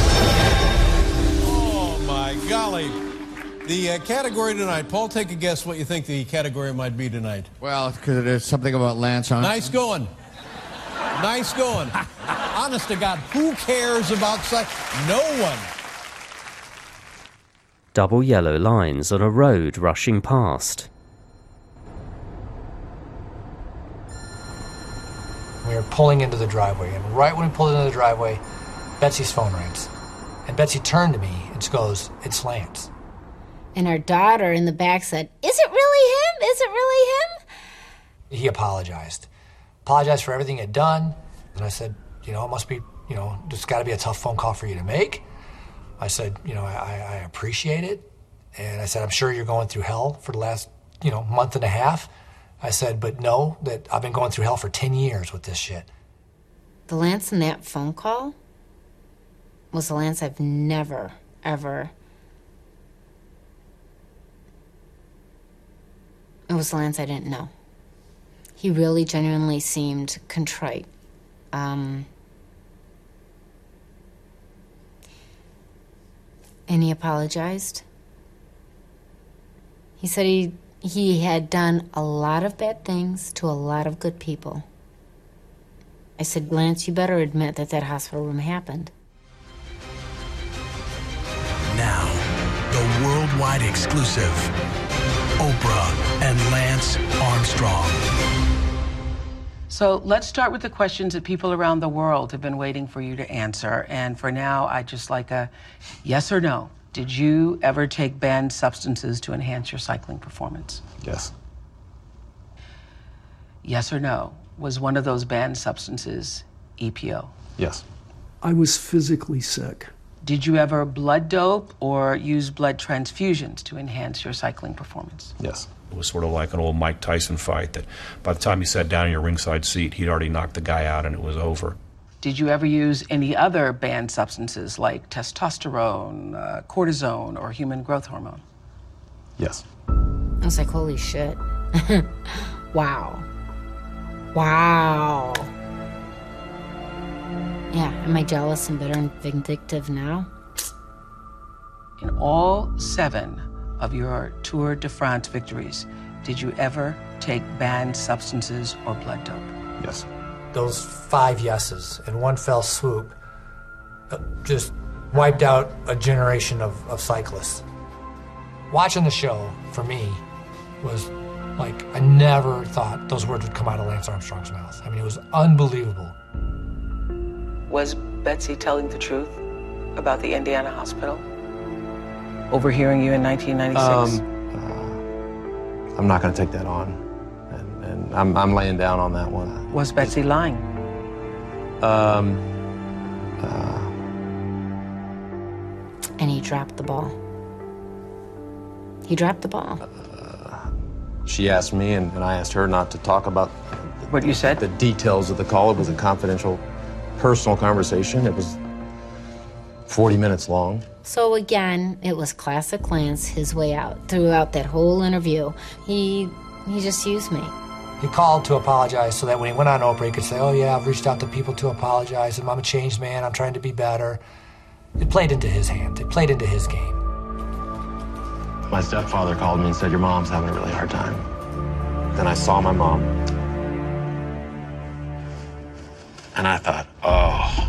Oh, my golly. The uh, category tonight, Paul, take a guess what you think the category might be tonight. Well, because there's something about Lance on. Nice going. Nice going. Honest to God, who cares about such? No one. Double yellow lines on a road rushing past. We were pulling into the driveway, and right when we pulled into the driveway, Betsy's phone rings. And Betsy turned to me and she goes, "It's Lance." And our daughter in the back said, "Is it really him? Is it really him?" He apologized. apologized for everything he'd done. And I said, you know, it must be, you know, it's got to be a tough phone call for you to make. I said, you know, I, I appreciate it. And I said, I'm sure you're going through hell for the last, you know, month and a half. I said, but know that I've been going through hell for ten years with this shit. The Lance in that phone call was the Lance I've never, ever... It was the Lance I didn't know. He really genuinely seemed contrite. Um, and he apologized. He said he he had done a lot of bad things to a lot of good people. I said, Lance, you better admit that that hospital room happened. Now, the worldwide exclusive, Oprah and Lance Armstrong. So let's start with the questions that people around the world have been waiting for you to answer. And for now, I'd just like a yes or no. Did you ever take banned substances to enhance your cycling performance? Yes. Yes or no. Was one of those banned substances E P O? Yes. I was physically sick. Did you ever blood dope or use blood transfusions to enhance your cycling performance? Yes. It was sort of like an old Mike Tyson fight that by the time you sat down in your ringside seat, he'd already knocked the guy out and it was over. Did you ever use any other banned substances like testosterone, uh, cortisone, or human growth hormone? Yes. I was like, holy shit. Wow. Wow. Yeah, am I jealous and bitter and vindictive now? In all seven of your Tour de France victories, did you ever take banned substances or blood dope? Yes. Those five yeses in one fell swoop uh, just wiped out a generation of, of cyclists. Watching the show, for me, was like, I never thought those words would come out of Lance Armstrong's mouth. I mean, it was unbelievable. Was Betsy telling the truth about the Indiana hospital? Overhearing you in nineteen ninety-six? Um, uh, I'm not going to take that on. And, and I'm, I'm laying down on that one. Was Betsy lying? Um, uh, And he dropped the ball. He dropped the ball. uh, she asked me, and, and I asked her not to talk about the, what you said? The details of the call. It was a confidential, personal conversation. It was forty minutes long. So again, it was classic Lance, his way out. Throughout that whole interview, he he just used me. He called to apologize so that when he went on Oprah, he could say, oh yeah, I've reached out to people to apologize, and I'm a changed man, I'm trying to be better. It played into his hand. It played into his game. My stepfather called me and said, your mom's having a really hard time. Then I saw my mom. And I thought, oh,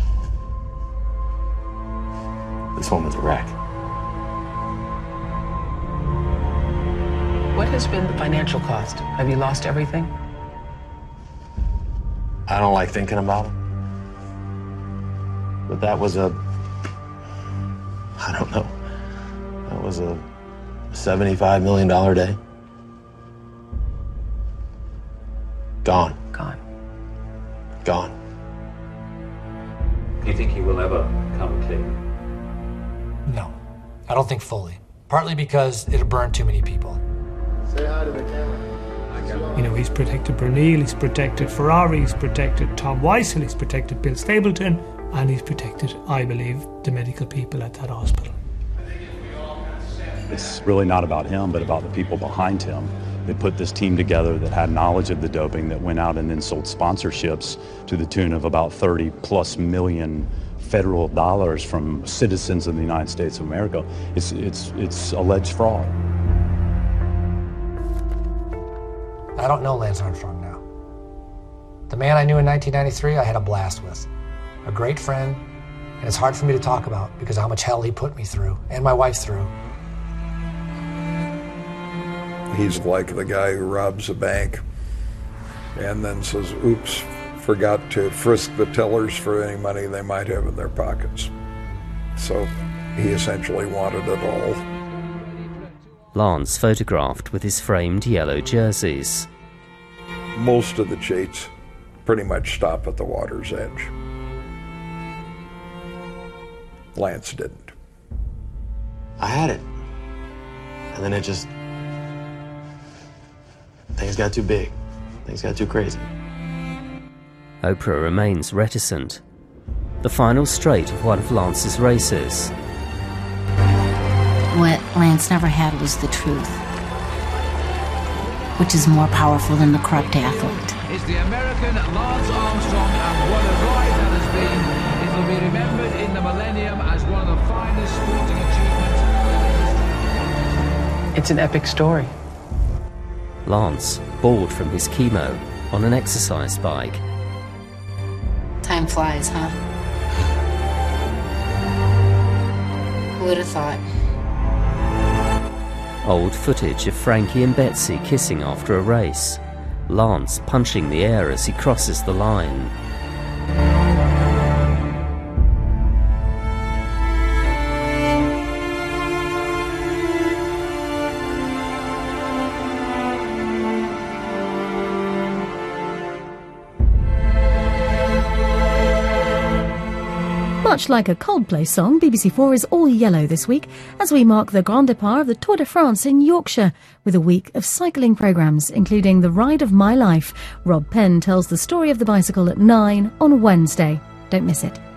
this woman's a wreck. What has been the financial cost? Have you lost everything? I don't like thinking about it. But that was a, I don't know, that was a seventy-five million dollars day. Gone. Gone. Gone. Do you think he will ever come clean? No, I don't think fully. Partly because it'll burn too many people. Say hi to the camera. You know, he's protected Bernil, he's protected Ferrari, he's protected Tom Weissel, he's protected Bill Stapleton, and he's protected, I believe, the medical people at that hospital. It's really not about him, but about the people behind him. They put this team together that had knowledge of the doping, that went out and then sold sponsorships to the tune of about thirty plus million federal dollars from citizens of the United States of America. It's, it's, it's alleged fraud. I don't know Lance Armstrong now. The man I knew in nineteen ninety-three, I had a blast with. A great friend, and it's hard for me to talk about because of how much hell he put me through, and my wife through. He's like the guy who robs a bank and then says, oops, forgot to frisk the tellers for any money they might have in their pockets. So he essentially wanted it all. Lance photographed with his framed yellow jerseys. Most of the cheats pretty much stop at the water's edge. Lance didn't. I had it. And then it just... things got too big. Things got too crazy. Oprah remains reticent. The final straight of one of Lance's races. What Lance never had was the truth, which is more powerful than the corrupt athlete. It's the American Lance Armstrong, and what a ride that has been. It'll be remembered in the millennium as one of the finest sporting achievements. It's an epic story. Lance, bored from his chemo, on an exercise bike. Time flies, huh? Who would have thought? Old footage of Frankie and Betsy kissing after a race. Lance punching the air as he crosses the line. Much like a Coldplay song, B B C Four is all yellow this week as we mark the Grand Départ of the Tour de France in Yorkshire with a week of cycling programmes, including The Ride of My Life. Rob Penn tells the story of the bicycle at nine on Wednesday. Don't miss it.